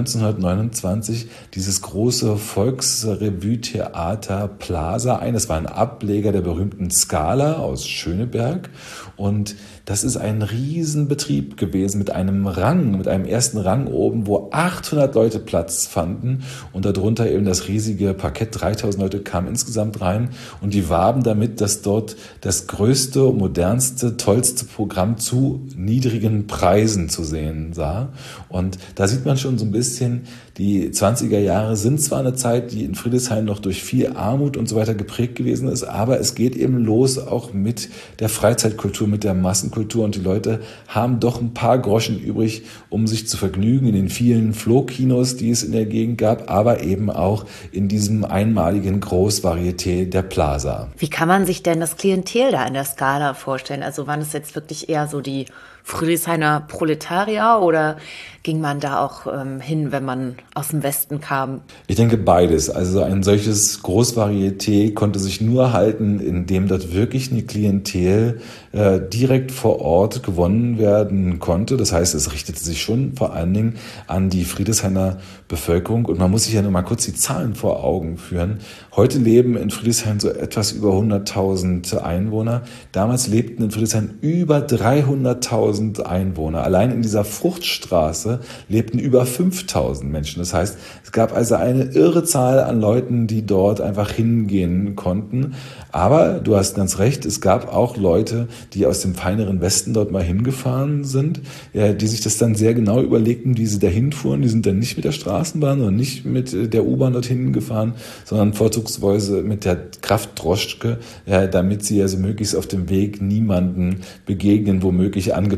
1929 dieses große Volksrevue-Theater Plaza ein. Das war ein Ableger der berühmten Scala aus Schöneberg. Und das ist ein Riesenbetrieb gewesen mit einem ersten Rang oben, wo 800 Leute Platz fanden und darunter eben das riesige Parkett. 3000 Leute kamen insgesamt rein und die warben damit, dass dort das größte, modernste, tollste Programm zu niedrigen Preisen zu sehen war. Und da sieht man schon so ein bisschen, die 20er Jahre sind zwar eine Zeit, die in Friedrichshain noch durch viel Armut und so weiter geprägt gewesen ist, aber es geht eben los auch mit der Freizeitkultur, mit der Massenkultur, und die Leute haben doch ein paar Groschen übrig, um sich zu vergnügen in den vielen Flohkinos, die es in der Gegend gab, aber eben auch in diesem einmaligen Großvarieté der Plaza. Wie kann man sich denn das Klientel da in der Scala vorstellen? Also waren es jetzt wirklich eher so die Friedrichshainer Proletarier oder ging man da auch hin, wenn man aus dem Westen kam? Ich denke beides. Also ein solches Großvarieté konnte sich nur halten, indem dort wirklich eine Klientel direkt vor Ort gewonnen werden konnte. Das heißt, es richtete sich schon vor allen Dingen an die Friedrichshainer Bevölkerung. Und man muss sich ja nur mal kurz die Zahlen vor Augen führen. Heute leben in Friedrichshain so etwas über 100.000 Einwohner. Damals lebten in Friedrichshain über 300.000 Einwohner. Allein in dieser Fruchtstraße lebten über 5.000 Menschen. Das heißt, es gab also eine irre Zahl an Leuten, die dort einfach hingehen konnten. Aber du hast ganz recht, es gab auch Leute, die aus dem feineren Westen dort mal hingefahren sind, die sich das dann sehr genau überlegten, wie sie dahin fuhren. Die sind dann nicht mit der Straßenbahn und nicht mit der U-Bahn dorthin gefahren, sondern vorzugsweise mit der Kraftdroschke, damit sie also möglichst auf dem Weg niemanden begegnen, womöglich angepinnt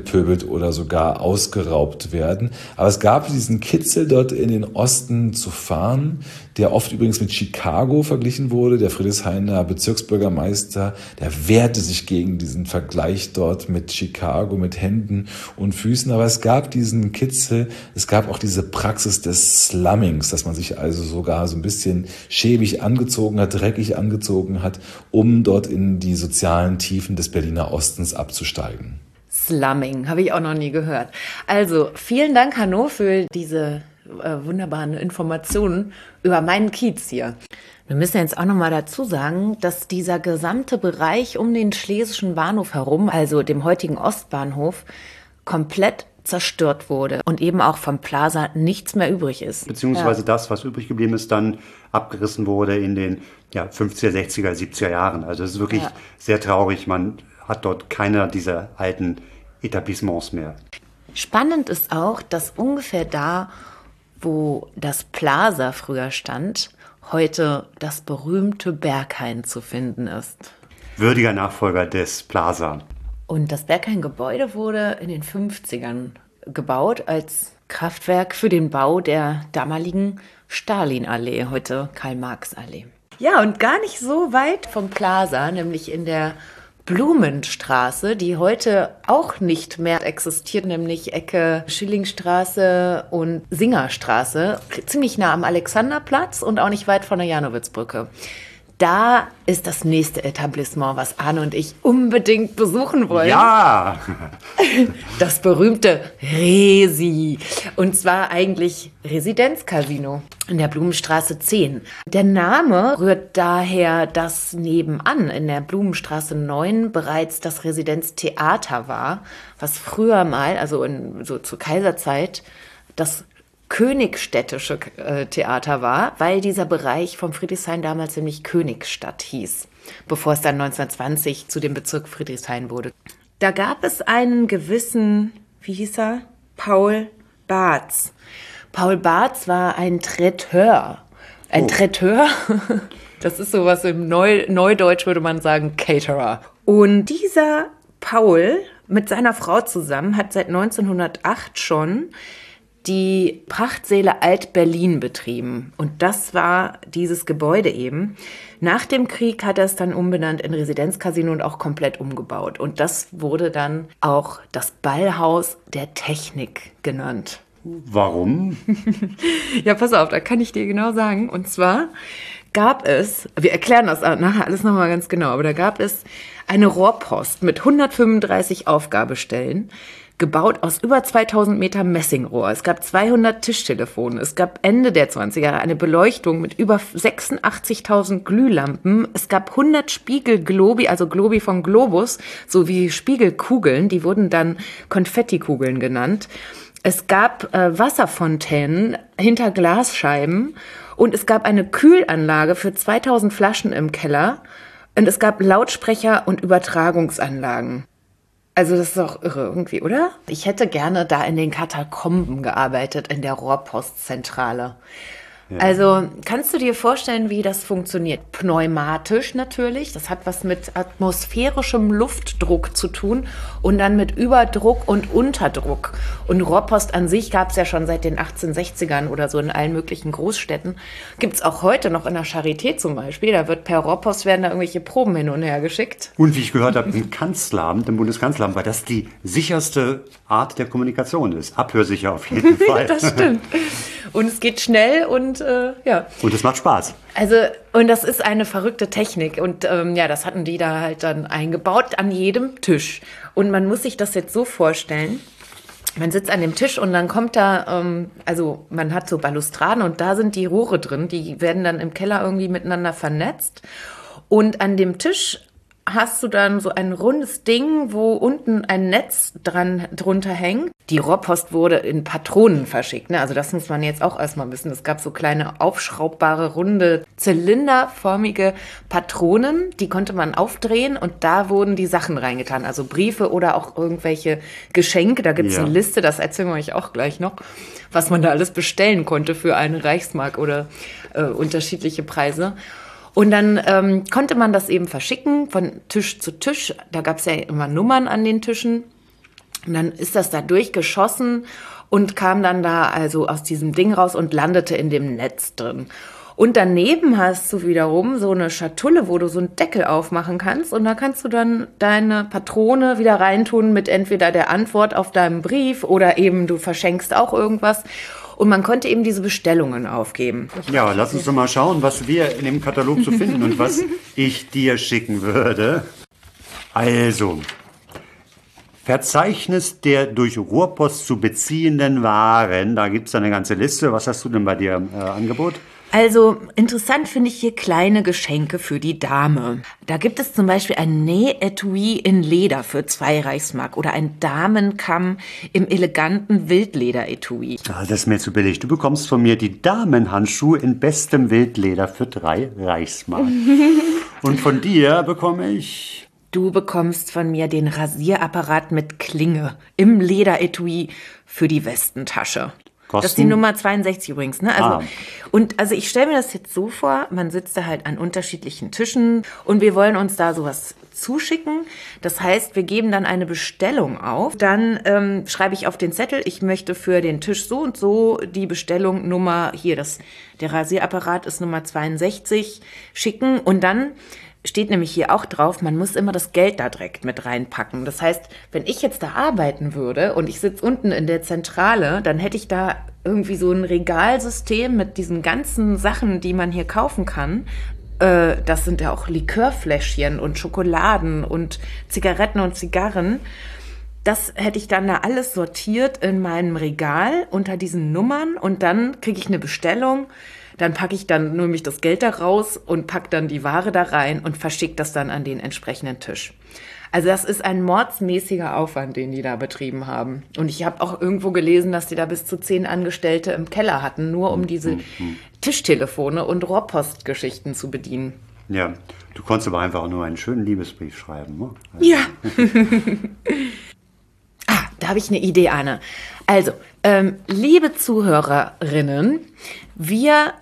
angepöbelt oder sogar ausgeraubt werden. Aber es gab diesen Kitzel, dort in den Osten zu fahren, der oft übrigens mit Chicago verglichen wurde. Der Friedrichshainer Bezirksbürgermeister, der wehrte sich gegen diesen Vergleich dort mit Chicago, mit Händen und Füßen. Aber es gab diesen Kitzel, es gab auch diese Praxis des Slummings, dass man sich also sogar so ein bisschen schäbig angezogen hat, dreckig angezogen hat, um dort in die sozialen Tiefen des Berliner Ostens abzusteigen. Slumming, habe ich auch noch nie gehört. Also, vielen Dank, Hanno, für diese wunderbaren Informationen über meinen Kiez hier. Wir müssen jetzt auch noch mal dazu sagen, dass dieser gesamte Bereich um den Schlesischen Bahnhof herum, also dem heutigen Ostbahnhof, komplett zerstört wurde und eben auch vom Plaza nichts mehr übrig ist. Beziehungsweise das, was übrig geblieben ist, dann abgerissen wurde in den 50er, 60er, 70er Jahren. Also es ist wirklich sehr traurig. Man hat dort keine dieser alten Etablissements mehr. Spannend ist auch, dass ungefähr da, wo das Plaza früher stand, heute das berühmte Berghain zu finden ist. Würdiger Nachfolger des Plaza. Und das Berghain-Gebäude wurde in den 50ern gebaut als Kraftwerk für den Bau der damaligen Stalinallee, heute Karl-Marx-Allee. Ja, und gar nicht so weit vom Plaza, nämlich in der Blumenstraße, die heute auch nicht mehr existiert, nämlich Ecke Schillingstraße und Singerstraße, ziemlich nah am Alexanderplatz und auch nicht weit von der Janowitzbrücke. Da ist das nächste Etablissement, was Arne und ich unbedingt besuchen wollen. Ja! Das berühmte Resi. Und zwar eigentlich Residenzcasino in der Blumenstraße 10. Der Name rührt daher, dass nebenan in der Blumenstraße 9 bereits das Residenztheater war, was früher mal, also zur Kaiserzeit, das Königstädtische Theater war, weil dieser Bereich vom Friedrichshain damals nämlich Königstadt hieß, bevor es dann 1920 zu dem Bezirk Friedrichshain wurde. Da gab es einen gewissen, wie hieß er? Paul Barz. Paul Barz war ein Traiteur. Ein Traiteur, das ist sowas im Neudeutsch würde man sagen, Caterer. Und dieser Paul mit seiner Frau zusammen hat seit 1908 schon die Prachtsäle Alt-Berlin betrieben. Und das war dieses Gebäude eben. Nach dem Krieg hat er es dann umbenannt in Residenzcasino und auch komplett umgebaut. Und das wurde dann auch das Ballhaus der Technik genannt. Warum? Ja, pass auf, da kann ich dir genau sagen. Und zwar gab es, wir erklären das nachher alles nochmal ganz genau, aber da gab es eine Rohrpost mit 135 Aufgabestellen, gebaut aus über 2000 Meter Messingrohr. Es gab 200 Tischtelefone. Es gab Ende der 20er Jahre eine Beleuchtung mit über 86.000 Glühlampen. Es gab 100 Spiegelglobi, also Globi von Globus, sowie Spiegelkugeln. Die wurden dann Konfettikugeln genannt. Es gab Wasserfontänen hinter Glasscheiben und es gab eine Kühlanlage für 2000 Flaschen im Keller und es gab Lautsprecher und Übertragungsanlagen. Also das ist doch irre irgendwie, oder? Ich hätte gerne da in den Katakomben gearbeitet, in der Rohrpostzentrale. Ja. Also kannst du dir vorstellen, wie das funktioniert? Pneumatisch natürlich, das hat was mit atmosphärischem Luftdruck zu tun und dann mit Überdruck und Unterdruck. Und Rohrpost an sich gab es ja schon seit den 1860ern oder so in allen möglichen Großstädten. Gibt es auch heute noch in der Charité zum Beispiel, da wird per Rohrpost werden da irgendwelche Proben hin und her geschickt. Und wie ich gehört habe, im Kanzleramt, im Bundeskanzleramt, weil das die sicherste Art der Kommunikation ist. Abhörsicher auf jeden Fall. Das stimmt. Und es geht schnell und ja. Und es macht Spaß. Also, und das ist eine verrückte Technik. Und ja, das hatten die da halt dann eingebaut an jedem Tisch. Und man muss sich das jetzt so vorstellen. Man sitzt an dem Tisch und dann kommt da, also man hat so Balustraden und da sind die Rohre drin. Die werden dann im Keller irgendwie miteinander vernetzt. Und an dem Tisch hast du dann so ein rundes Ding, wo unten ein Netz drunter hängt. Die Rohrpost wurde in Patronen verschickt, ne? Also das muss man jetzt auch erstmal wissen. Es gab so kleine aufschraubbare, runde, zylinderförmige Patronen, die konnte man aufdrehen und da wurden die Sachen reingetan. Also Briefe oder auch irgendwelche Geschenke. Da gibt es eine Liste, das erzählen wir euch auch gleich noch, was man da alles bestellen konnte für eine Reichsmark oder unterschiedliche Preise. Und dann konnte man das eben verschicken von Tisch zu Tisch. Da gab es ja immer Nummern an den Tischen. Und dann ist das da durchgeschossen und kam dann da also aus diesem Ding raus und landete in dem Netz drin. Und daneben hast du wiederum so eine Schatulle, wo du so einen Deckel aufmachen kannst. Und da kannst du dann deine Patrone wieder reintun mit entweder der Antwort auf deinem Brief oder eben du verschenkst auch irgendwas. Und man konnte eben diese Bestellungen aufgeben. Ja, lass uns doch mal schauen, was wir in dem Katalog so finden und was ich dir schicken würde. Also, Verzeichnis der durch Rohrpost zu beziehenden Waren. Da gibt es eine ganze Liste. Was hast du denn bei dir im Angebot? Also interessant finde ich hier kleine Geschenke für die Dame. Da gibt es zum Beispiel ein Nähetui in Leder für 2 Reichsmark oder ein Damenkamm im eleganten Wildleder-Etui. Ah, das ist mir zu billig. Du bekommst von mir die Damenhandschuhe in bestem Wildleder für 3 Reichsmark. Und von dir bekomme ich... Du bekommst von mir den Rasierapparat mit Klinge im Lederetui für die Westentasche. Kosten? Das ist die Nummer 62 übrigens, ne? Also ich stelle mir das jetzt so vor, man sitzt da halt an unterschiedlichen Tischen und wir wollen uns da sowas zuschicken. Das heißt, wir geben dann eine Bestellung auf. Dann schreibe ich auf den Zettel, ich möchte für den Tisch so und so die Bestellung Nummer, der Rasierapparat ist Nummer 62, schicken und dann steht nämlich hier auch drauf, man muss immer das Geld da direkt mit reinpacken. Das heißt, wenn ich jetzt da arbeiten würde und ich sitze unten in der Zentrale, dann hätte ich da irgendwie so ein Regalsystem mit diesen ganzen Sachen, die man hier kaufen kann. Das sind ja auch Likörfläschchen und Schokoladen und Zigaretten und Zigarren. Das hätte ich dann da alles sortiert in meinem Regal unter diesen Nummern und dann kriege ich eine Bestellung. Dann packe ich dann nämlich das Geld da raus und packe dann die Ware da rein und verschicke das dann an den entsprechenden Tisch. Also das ist ein mordsmäßiger Aufwand, den die da betrieben haben. Und ich habe auch irgendwo gelesen, dass die da bis zu 10 Angestellte im Keller hatten, nur um diese Tischtelefone und Rohrpostgeschichten zu bedienen. Ja, du konntest aber einfach nur einen schönen Liebesbrief schreiben, ne? Also. Ja. Da habe ich eine Idee, Anne. Also, liebe Zuhörerinnen, wir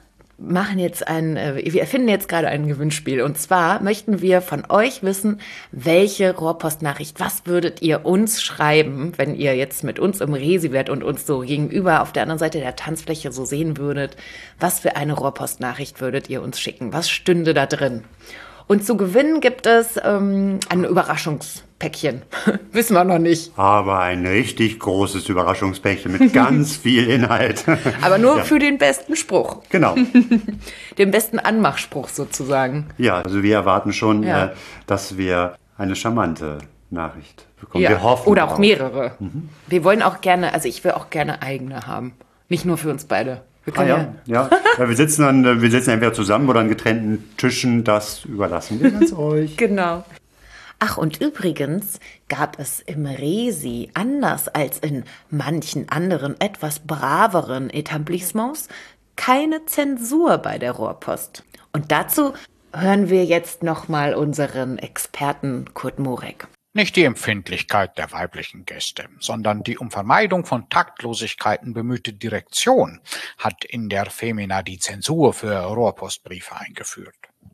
erfinden jetzt gerade ein Gewinnspiel. Und zwar möchten wir von euch wissen, welche Rohrpostnachricht, was würdet ihr uns schreiben, wenn ihr jetzt mit uns im Resi wärt und uns so gegenüber auf der anderen Seite der Tanzfläche so sehen würdet. Was für eine Rohrpostnachricht würdet ihr uns schicken? Was stünde da drin? Und zu gewinnen gibt es ein Überraschungspäckchen. Wissen wir noch nicht. Aber ein richtig großes Überraschungspäckchen mit ganz viel Inhalt. Aber nur für den besten Spruch. Genau. Den besten Anmachspruch sozusagen. Ja, also wir erwarten schon, dass wir eine charmante Nachricht bekommen. Ja. Wir hoffen oder auch mehrere. Wir wollen auch gerne, also ich will auch gerne eigene haben. Nicht nur für uns beide. Ja, wir sitzen entweder zusammen oder an getrennten Tischen, das überlassen wir ganz euch. Genau. Ach, und übrigens gab es im Resi, anders als in manchen anderen etwas braveren Etablissements, keine Zensur bei der Rohrpost. Und dazu hören wir jetzt nochmal unseren Experten Kurt Murek. Nicht die Empfindlichkeit der weiblichen Gäste, sondern die um Vermeidung von Taktlosigkeiten bemühte Direktion hat in der Femina die Zensur für Rohrpostbriefe eingeführt.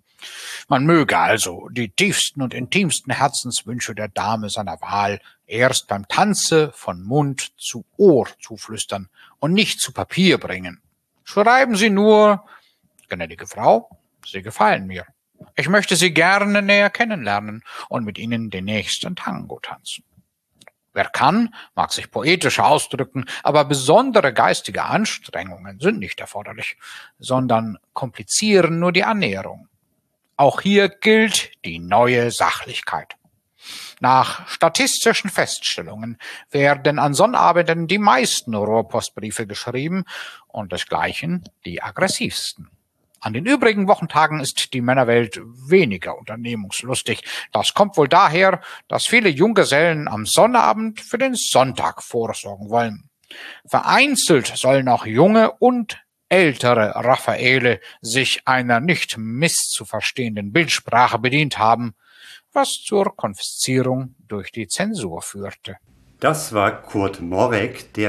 Man möge also die tiefsten und intimsten Herzenswünsche der Dame seiner Wahl erst beim Tanze von Mund zu Ohr zuflüstern und nicht zu Papier bringen. Schreiben Sie nur, gnädige Frau, Sie gefallen mir. Ich möchte Sie gerne näher kennenlernen und mit Ihnen den nächsten Tango tanzen. Wer kann, mag sich poetischer ausdrücken, aber besondere geistige Anstrengungen sind nicht erforderlich, sondern komplizieren nur die Annäherung. Auch hier gilt die neue Sachlichkeit. Nach statistischen Feststellungen werden an Sonnabenden die meisten Rohrpostbriefe geschrieben und desgleichen die aggressivsten. An den übrigen Wochentagen ist die Männerwelt weniger unternehmungslustig. Das kommt wohl daher, dass viele Junggesellen am Sonnabend für den Sonntag vorsorgen wollen. Vereinzelt sollen auch junge und ältere Raffaele sich einer nicht misszuverstehenden Bildsprache bedient haben, was zur Konfiszierung durch die Zensur führte. Das war Kurt Murek, der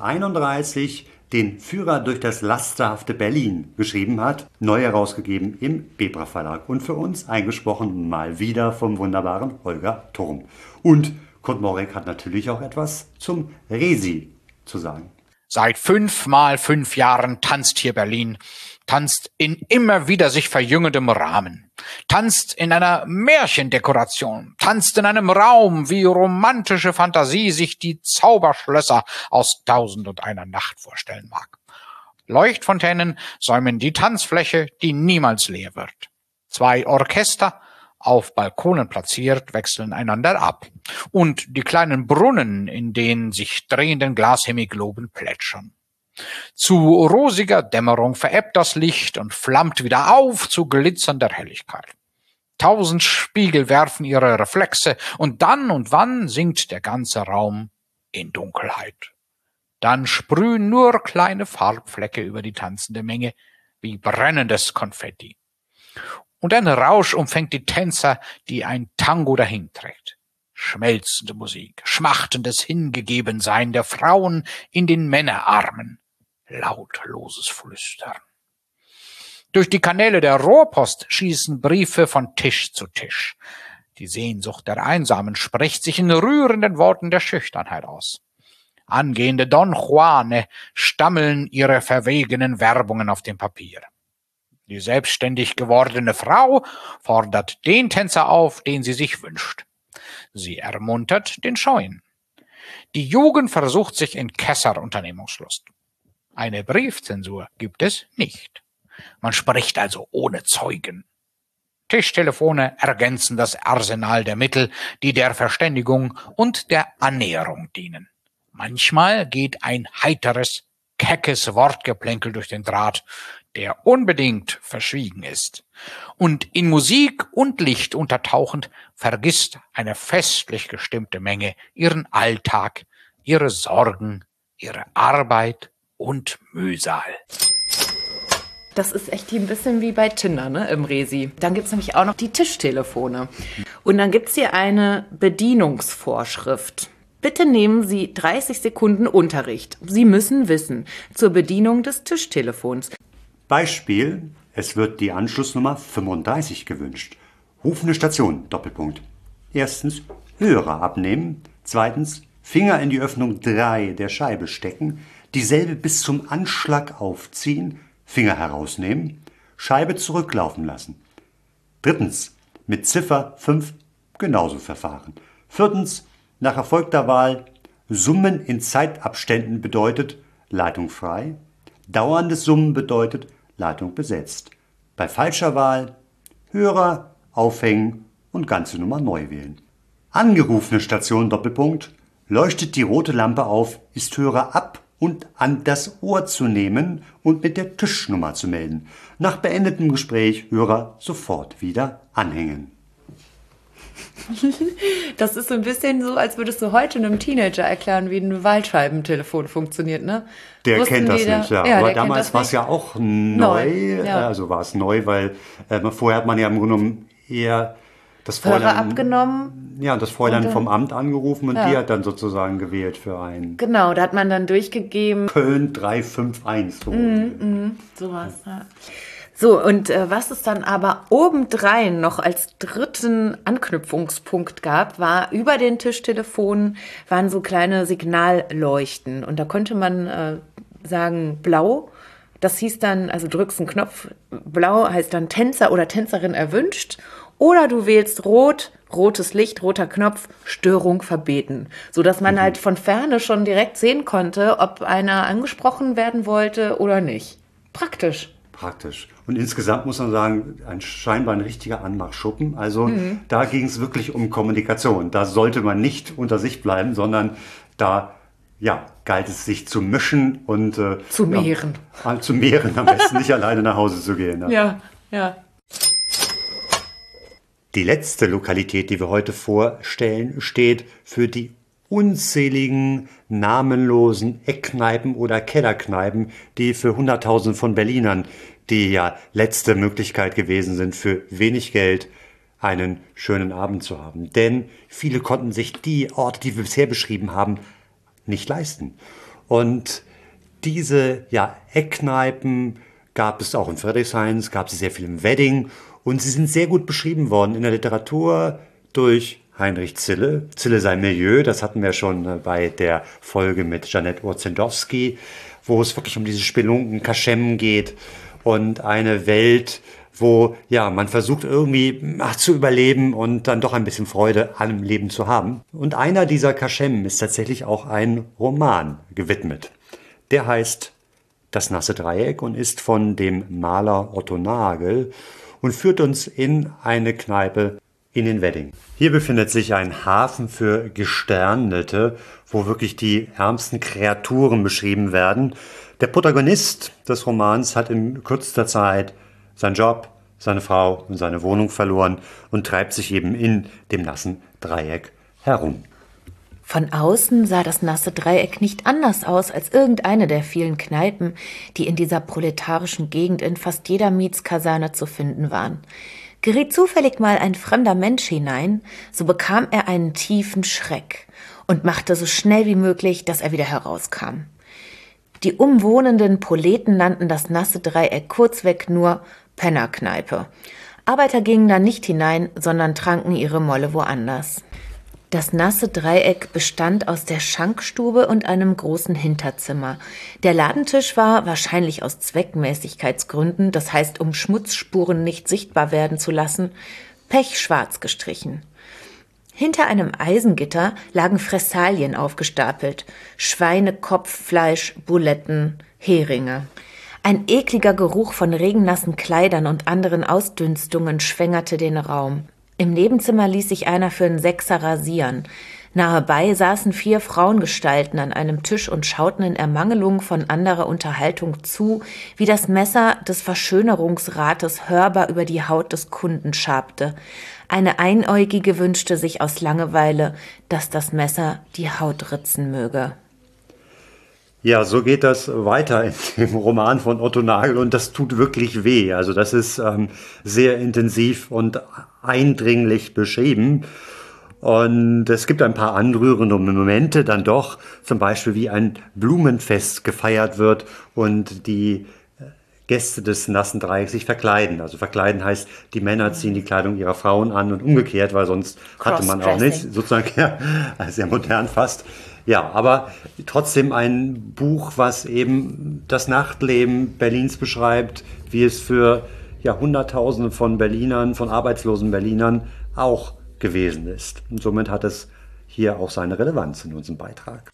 1931 den Führer durch das lasterhafte Berlin geschrieben hat, neu herausgegeben im Bebra Verlag und für uns eingesprochen mal wieder vom wunderbaren Holger Thurm. Und Kurt Morek hat natürlich auch etwas zum Resi zu sagen. Seit 5 mal 5 Jahren tanzt hier Berlin, tanzt in immer wieder sich verjüngendem Rahmen, tanzt in einer Märchendekoration, tanzt in einem Raum, wie romantische Fantasie sich die Zauberschlösser aus 1001 Nacht vorstellen mag. Leuchtfontänen säumen die Tanzfläche, die niemals leer wird. 2 Orchester, auf Balkonen platziert, wechseln einander ab. Und die kleinen Brunnen, in den sich drehenden Glashemigloben plätschern. Zu rosiger Dämmerung verebbt das Licht und flammt wieder auf zu glitzernder Helligkeit. 1000 Spiegel werfen ihre Reflexe und dann und wann sinkt der ganze Raum in Dunkelheit. Dann sprühen nur kleine Farbflecke über die tanzende Menge wie brennendes Konfetti. Und ein Rausch umfängt die Tänzer, die ein Tango dahinträgt. Schmelzende Musik, schmachtendes Hingegebensein der Frauen in den Männerarmen, lautloses Flüstern. Durch die Kanäle der Rohrpost schießen Briefe von Tisch zu Tisch. Die Sehnsucht der Einsamen spricht sich in rührenden Worten der Schüchternheit aus. Angehende Don Juane stammeln ihre verwegenen Werbungen auf dem Papier. Die selbstständig gewordene Frau fordert den Tänzer auf, den sie sich wünscht. Sie ermuntert den Scheuen. Die Jugend versucht sich in Kesser-Unternehmungslust. Eine Briefzensur gibt es nicht. Man spricht also ohne Zeugen. Tischtelefone ergänzen das Arsenal der Mittel, die der Verständigung und der Annäherung dienen. Manchmal geht ein heiteres, keckes Wortgeplänkel durch den Draht, der unbedingt verschwiegen ist. Und in Musik und Licht untertauchend vergisst eine festlich gestimmte Menge ihren Alltag, ihre Sorgen, ihre Arbeit und Mühsal. Das ist echt ein bisschen wie bei Tinder, ne, im Resi. Dann gibt's nämlich auch noch die Tischtelefone. Und dann gibt's hier eine Bedienungsvorschrift. Bitte nehmen Sie 30 Sekunden Unterricht. Sie müssen wissen, zur Bedienung des Tischtelefons. Beispiel, es wird die Anschlussnummer 35 gewünscht. Rufende Station, Doppelpunkt. Erstens, Hörer abnehmen. Zweitens, Finger in die Öffnung 3 der Scheibe stecken. Dieselbe bis zum Anschlag aufziehen. Finger herausnehmen. Scheibe zurücklaufen lassen. Drittens, mit Ziffer 5 genauso verfahren. Viertens, nach erfolgter Wahl, Summen in Zeitabständen bedeutet Leitung frei. Dauerndes Summen bedeutet Leitung besetzt. Bei falscher Wahl Hörer aufhängen und ganze Nummer neu wählen. Angerufene Station Doppelpunkt. Leuchtet die rote Lampe auf, ist Hörer ab und an das Ohr zu nehmen und mit der Tischnummer zu melden. Nach beendetem Gespräch Hörer sofort wieder anhängen. Das ist so ein bisschen so, als würdest du heute einem Teenager erklären, wie ein Wahlscheibentelefon funktioniert, ne? Der Wussten kennt das die da- nicht, ja. Ja, Aber der kennt damals das war es nicht. ja auch neu. Ja. Also war es neu, weil vorher hat man ja im Grunde genommen eher das Hörer Fräulein, abgenommen. ja, das Fräulein Und, vom Amt angerufen und ja. die hat dann sozusagen gewählt für ein Genau, da hat man dann durchgegeben. Köln 351. So. Sowas, ja. So, und was es dann aber obendrein noch als dritten Anknüpfungspunkt gab, war über den Tischtelefonen waren so kleine Signalleuchten. Und da konnte man sagen, blau, das hieß dann, also drückst einen Knopf, blau heißt dann Tänzer oder Tänzerin erwünscht. Oder du wählst rot, rotes Licht, roter Knopf, Störung verbeten. Sodass man halt von Ferne schon direkt sehen konnte, ob einer angesprochen werden wollte oder nicht. Praktisch. Praktisch. Und insgesamt muss man sagen, scheinbar ein richtiger Anmachschuppen. Also da ging es wirklich um Kommunikation. Da sollte man nicht unter sich bleiben, sondern da galt es, sich zu mischen und Zu mehren. Ja, zu mehren, am besten nicht alleine nach Hause zu gehen. Ja. Ja. Die letzte Lokalität, die wir heute vorstellen, steht für die unzähligen namenlosen Eckkneipen oder Kellerkneipen, die für Hunderttausende von Berlinern die ja letzte Möglichkeit gewesen sind, für wenig Geld einen schönen Abend zu haben. Denn viele konnten sich die Orte, die wir bisher beschrieben haben, nicht leisten. Und diese Eckkneipen gab es auch in Friedrichshain, gab es sehr viel im Wedding und sie sind sehr gut beschrieben worden in der Literatur durch Heinrich Zille. Zille sein Milieu, das hatten wir schon bei der Folge mit Janette Urzendowski, wo es wirklich um diese Spelunken, Kaschem geht und eine Welt, wo ja man versucht irgendwie zu überleben und dann doch ein bisschen Freude am Leben zu haben. Und einer dieser Kaschem ist tatsächlich auch ein Roman gewidmet. Der heißt Das nasse Dreieck und ist von dem Maler Otto Nagel und führt uns in eine Kneipe in den Wedding. Hier befindet sich ein Hafen für Gesternete, wo wirklich die ärmsten Kreaturen beschrieben werden. Der Protagonist des Romans hat in kürzester Zeit seinen Job, seine Frau und seine Wohnung verloren und treibt sich eben in dem nassen Dreieck herum. Von außen sah das nasse Dreieck nicht anders aus als irgendeine der vielen Kneipen, die in dieser proletarischen Gegend in fast jeder Mietskaserne zu finden waren. Geriet zufällig mal ein fremder Mensch hinein, so bekam er einen tiefen Schreck und machte so schnell wie möglich, dass er wieder herauskam. Die umwohnenden Proleten nannten das nasse Dreieck kurzweg nur Pennerkneipe. Arbeiter gingen da nicht hinein, sondern tranken ihre Molle woanders. Das nasse Dreieck bestand aus der Schankstube und einem großen Hinterzimmer. Der Ladentisch war, wahrscheinlich aus Zweckmäßigkeitsgründen, das heißt, um Schmutzspuren nicht sichtbar werden zu lassen, pechschwarz gestrichen. Hinter einem Eisengitter lagen Fressalien aufgestapelt: Schweinekopffleisch, Buletten, Heringe. Ein ekliger Geruch von regennassen Kleidern und anderen Ausdünstungen schwängerte den Raum. Im Nebenzimmer ließ sich einer für einen Sechser rasieren. Nahebei saßen 4 Frauengestalten an einem Tisch und schauten in Ermangelung von anderer Unterhaltung zu, wie das Messer des Verschönerungsrates hörbar über die Haut des Kunden schabte. Eine Einäugige wünschte sich aus Langeweile, dass das Messer die Haut ritzen möge. Ja, so geht das weiter in dem Roman von Otto Nagel und das tut wirklich weh. Also das ist sehr intensiv und eindringlich beschrieben. Und es gibt ein paar anrührende Momente dann doch, zum Beispiel wie ein Blumenfest gefeiert wird und die Gäste des nassen Dreiecks sich verkleiden. Also verkleiden heißt, die Männer ziehen die Kleidung ihrer Frauen an und umgekehrt, weil sonst hatte man auch nichts. Sozusagen, ja, sehr modern fast. Ja, aber trotzdem ein Buch, was eben das Nachtleben Berlins beschreibt, wie es für Hunderttausende von Berlinern, von arbeitslosen Berlinern auch gewesen ist. Und somit hat es hier auch seine Relevanz in unserem Beitrag.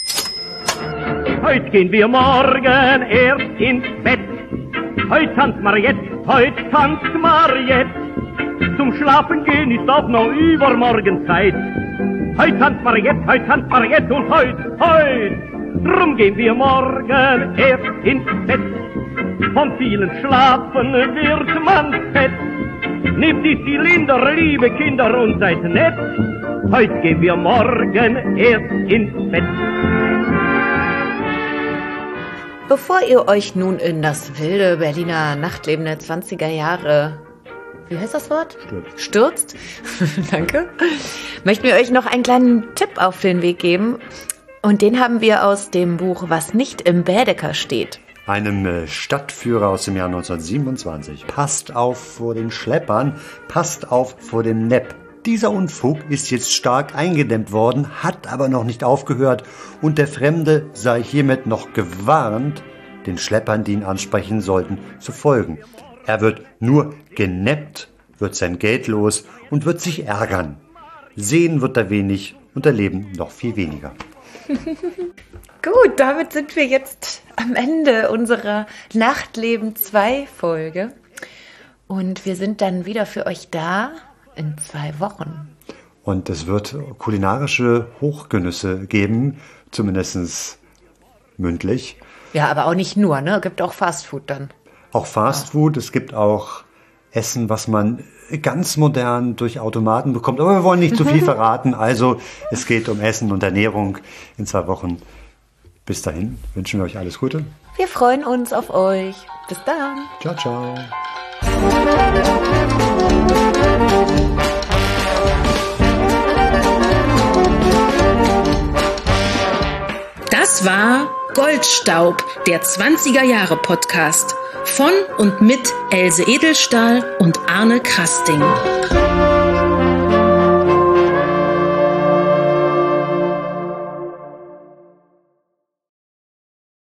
Heute gehen wir morgen erst ins Bett. Heute tanzt Mariette, heute tanzt Mariette. Zum Schlafen gehen ist auch noch übermorgen Zeit. Heute tanzt Mariette und heute. Drum gehen wir morgen erst ins Bett. Von vielen Schlafen wird man fett. Nehmt die Zylinder, liebe Kinder, und seid nett. Heute gehen wir morgen erst ins Bett. Bevor ihr euch nun in das wilde Berliner Nachtleben der 20er Jahre, wie heißt das Wort? Stürzt. Danke. Möchten wir euch noch einen kleinen Tipp auf den Weg geben. Und den haben wir aus dem Buch Was nicht im Baedeker steht. Einem Stadtführer aus dem Jahr 1927. Passt auf vor den Schleppern, passt auf vor dem Nepp. Dieser Unfug ist jetzt stark eingedämmt worden, hat aber noch nicht aufgehört und der Fremde sei hiermit noch gewarnt, den Schleppern, die ihn ansprechen sollten, zu folgen. Er wird nur geneppt, wird sein Geld los und wird sich ärgern. Sehen wird er wenig und erleben noch viel weniger. Gut, damit sind wir jetzt am Ende unserer Nachtleben 2 Folge. Und wir sind dann wieder für euch da in 2 Wochen. Und es wird kulinarische Hochgenüsse geben, zumindest mündlich. Ja, aber auch nicht nur, ne? Es gibt auch Fastfood dann. Auch Fastfood, es gibt auch Essen, was man ganz modern durch Automaten bekommt. Aber wir wollen nicht zu viel verraten. Also es geht um Essen und Ernährung in 2 Wochen. Bis dahin wünschen wir euch alles Gute. Wir freuen uns auf euch. Bis dann. Ciao, ciao. Das war Goldstaub, der 20er Jahre Podcast. Von und mit Else Edelstahl und Arne Krasting.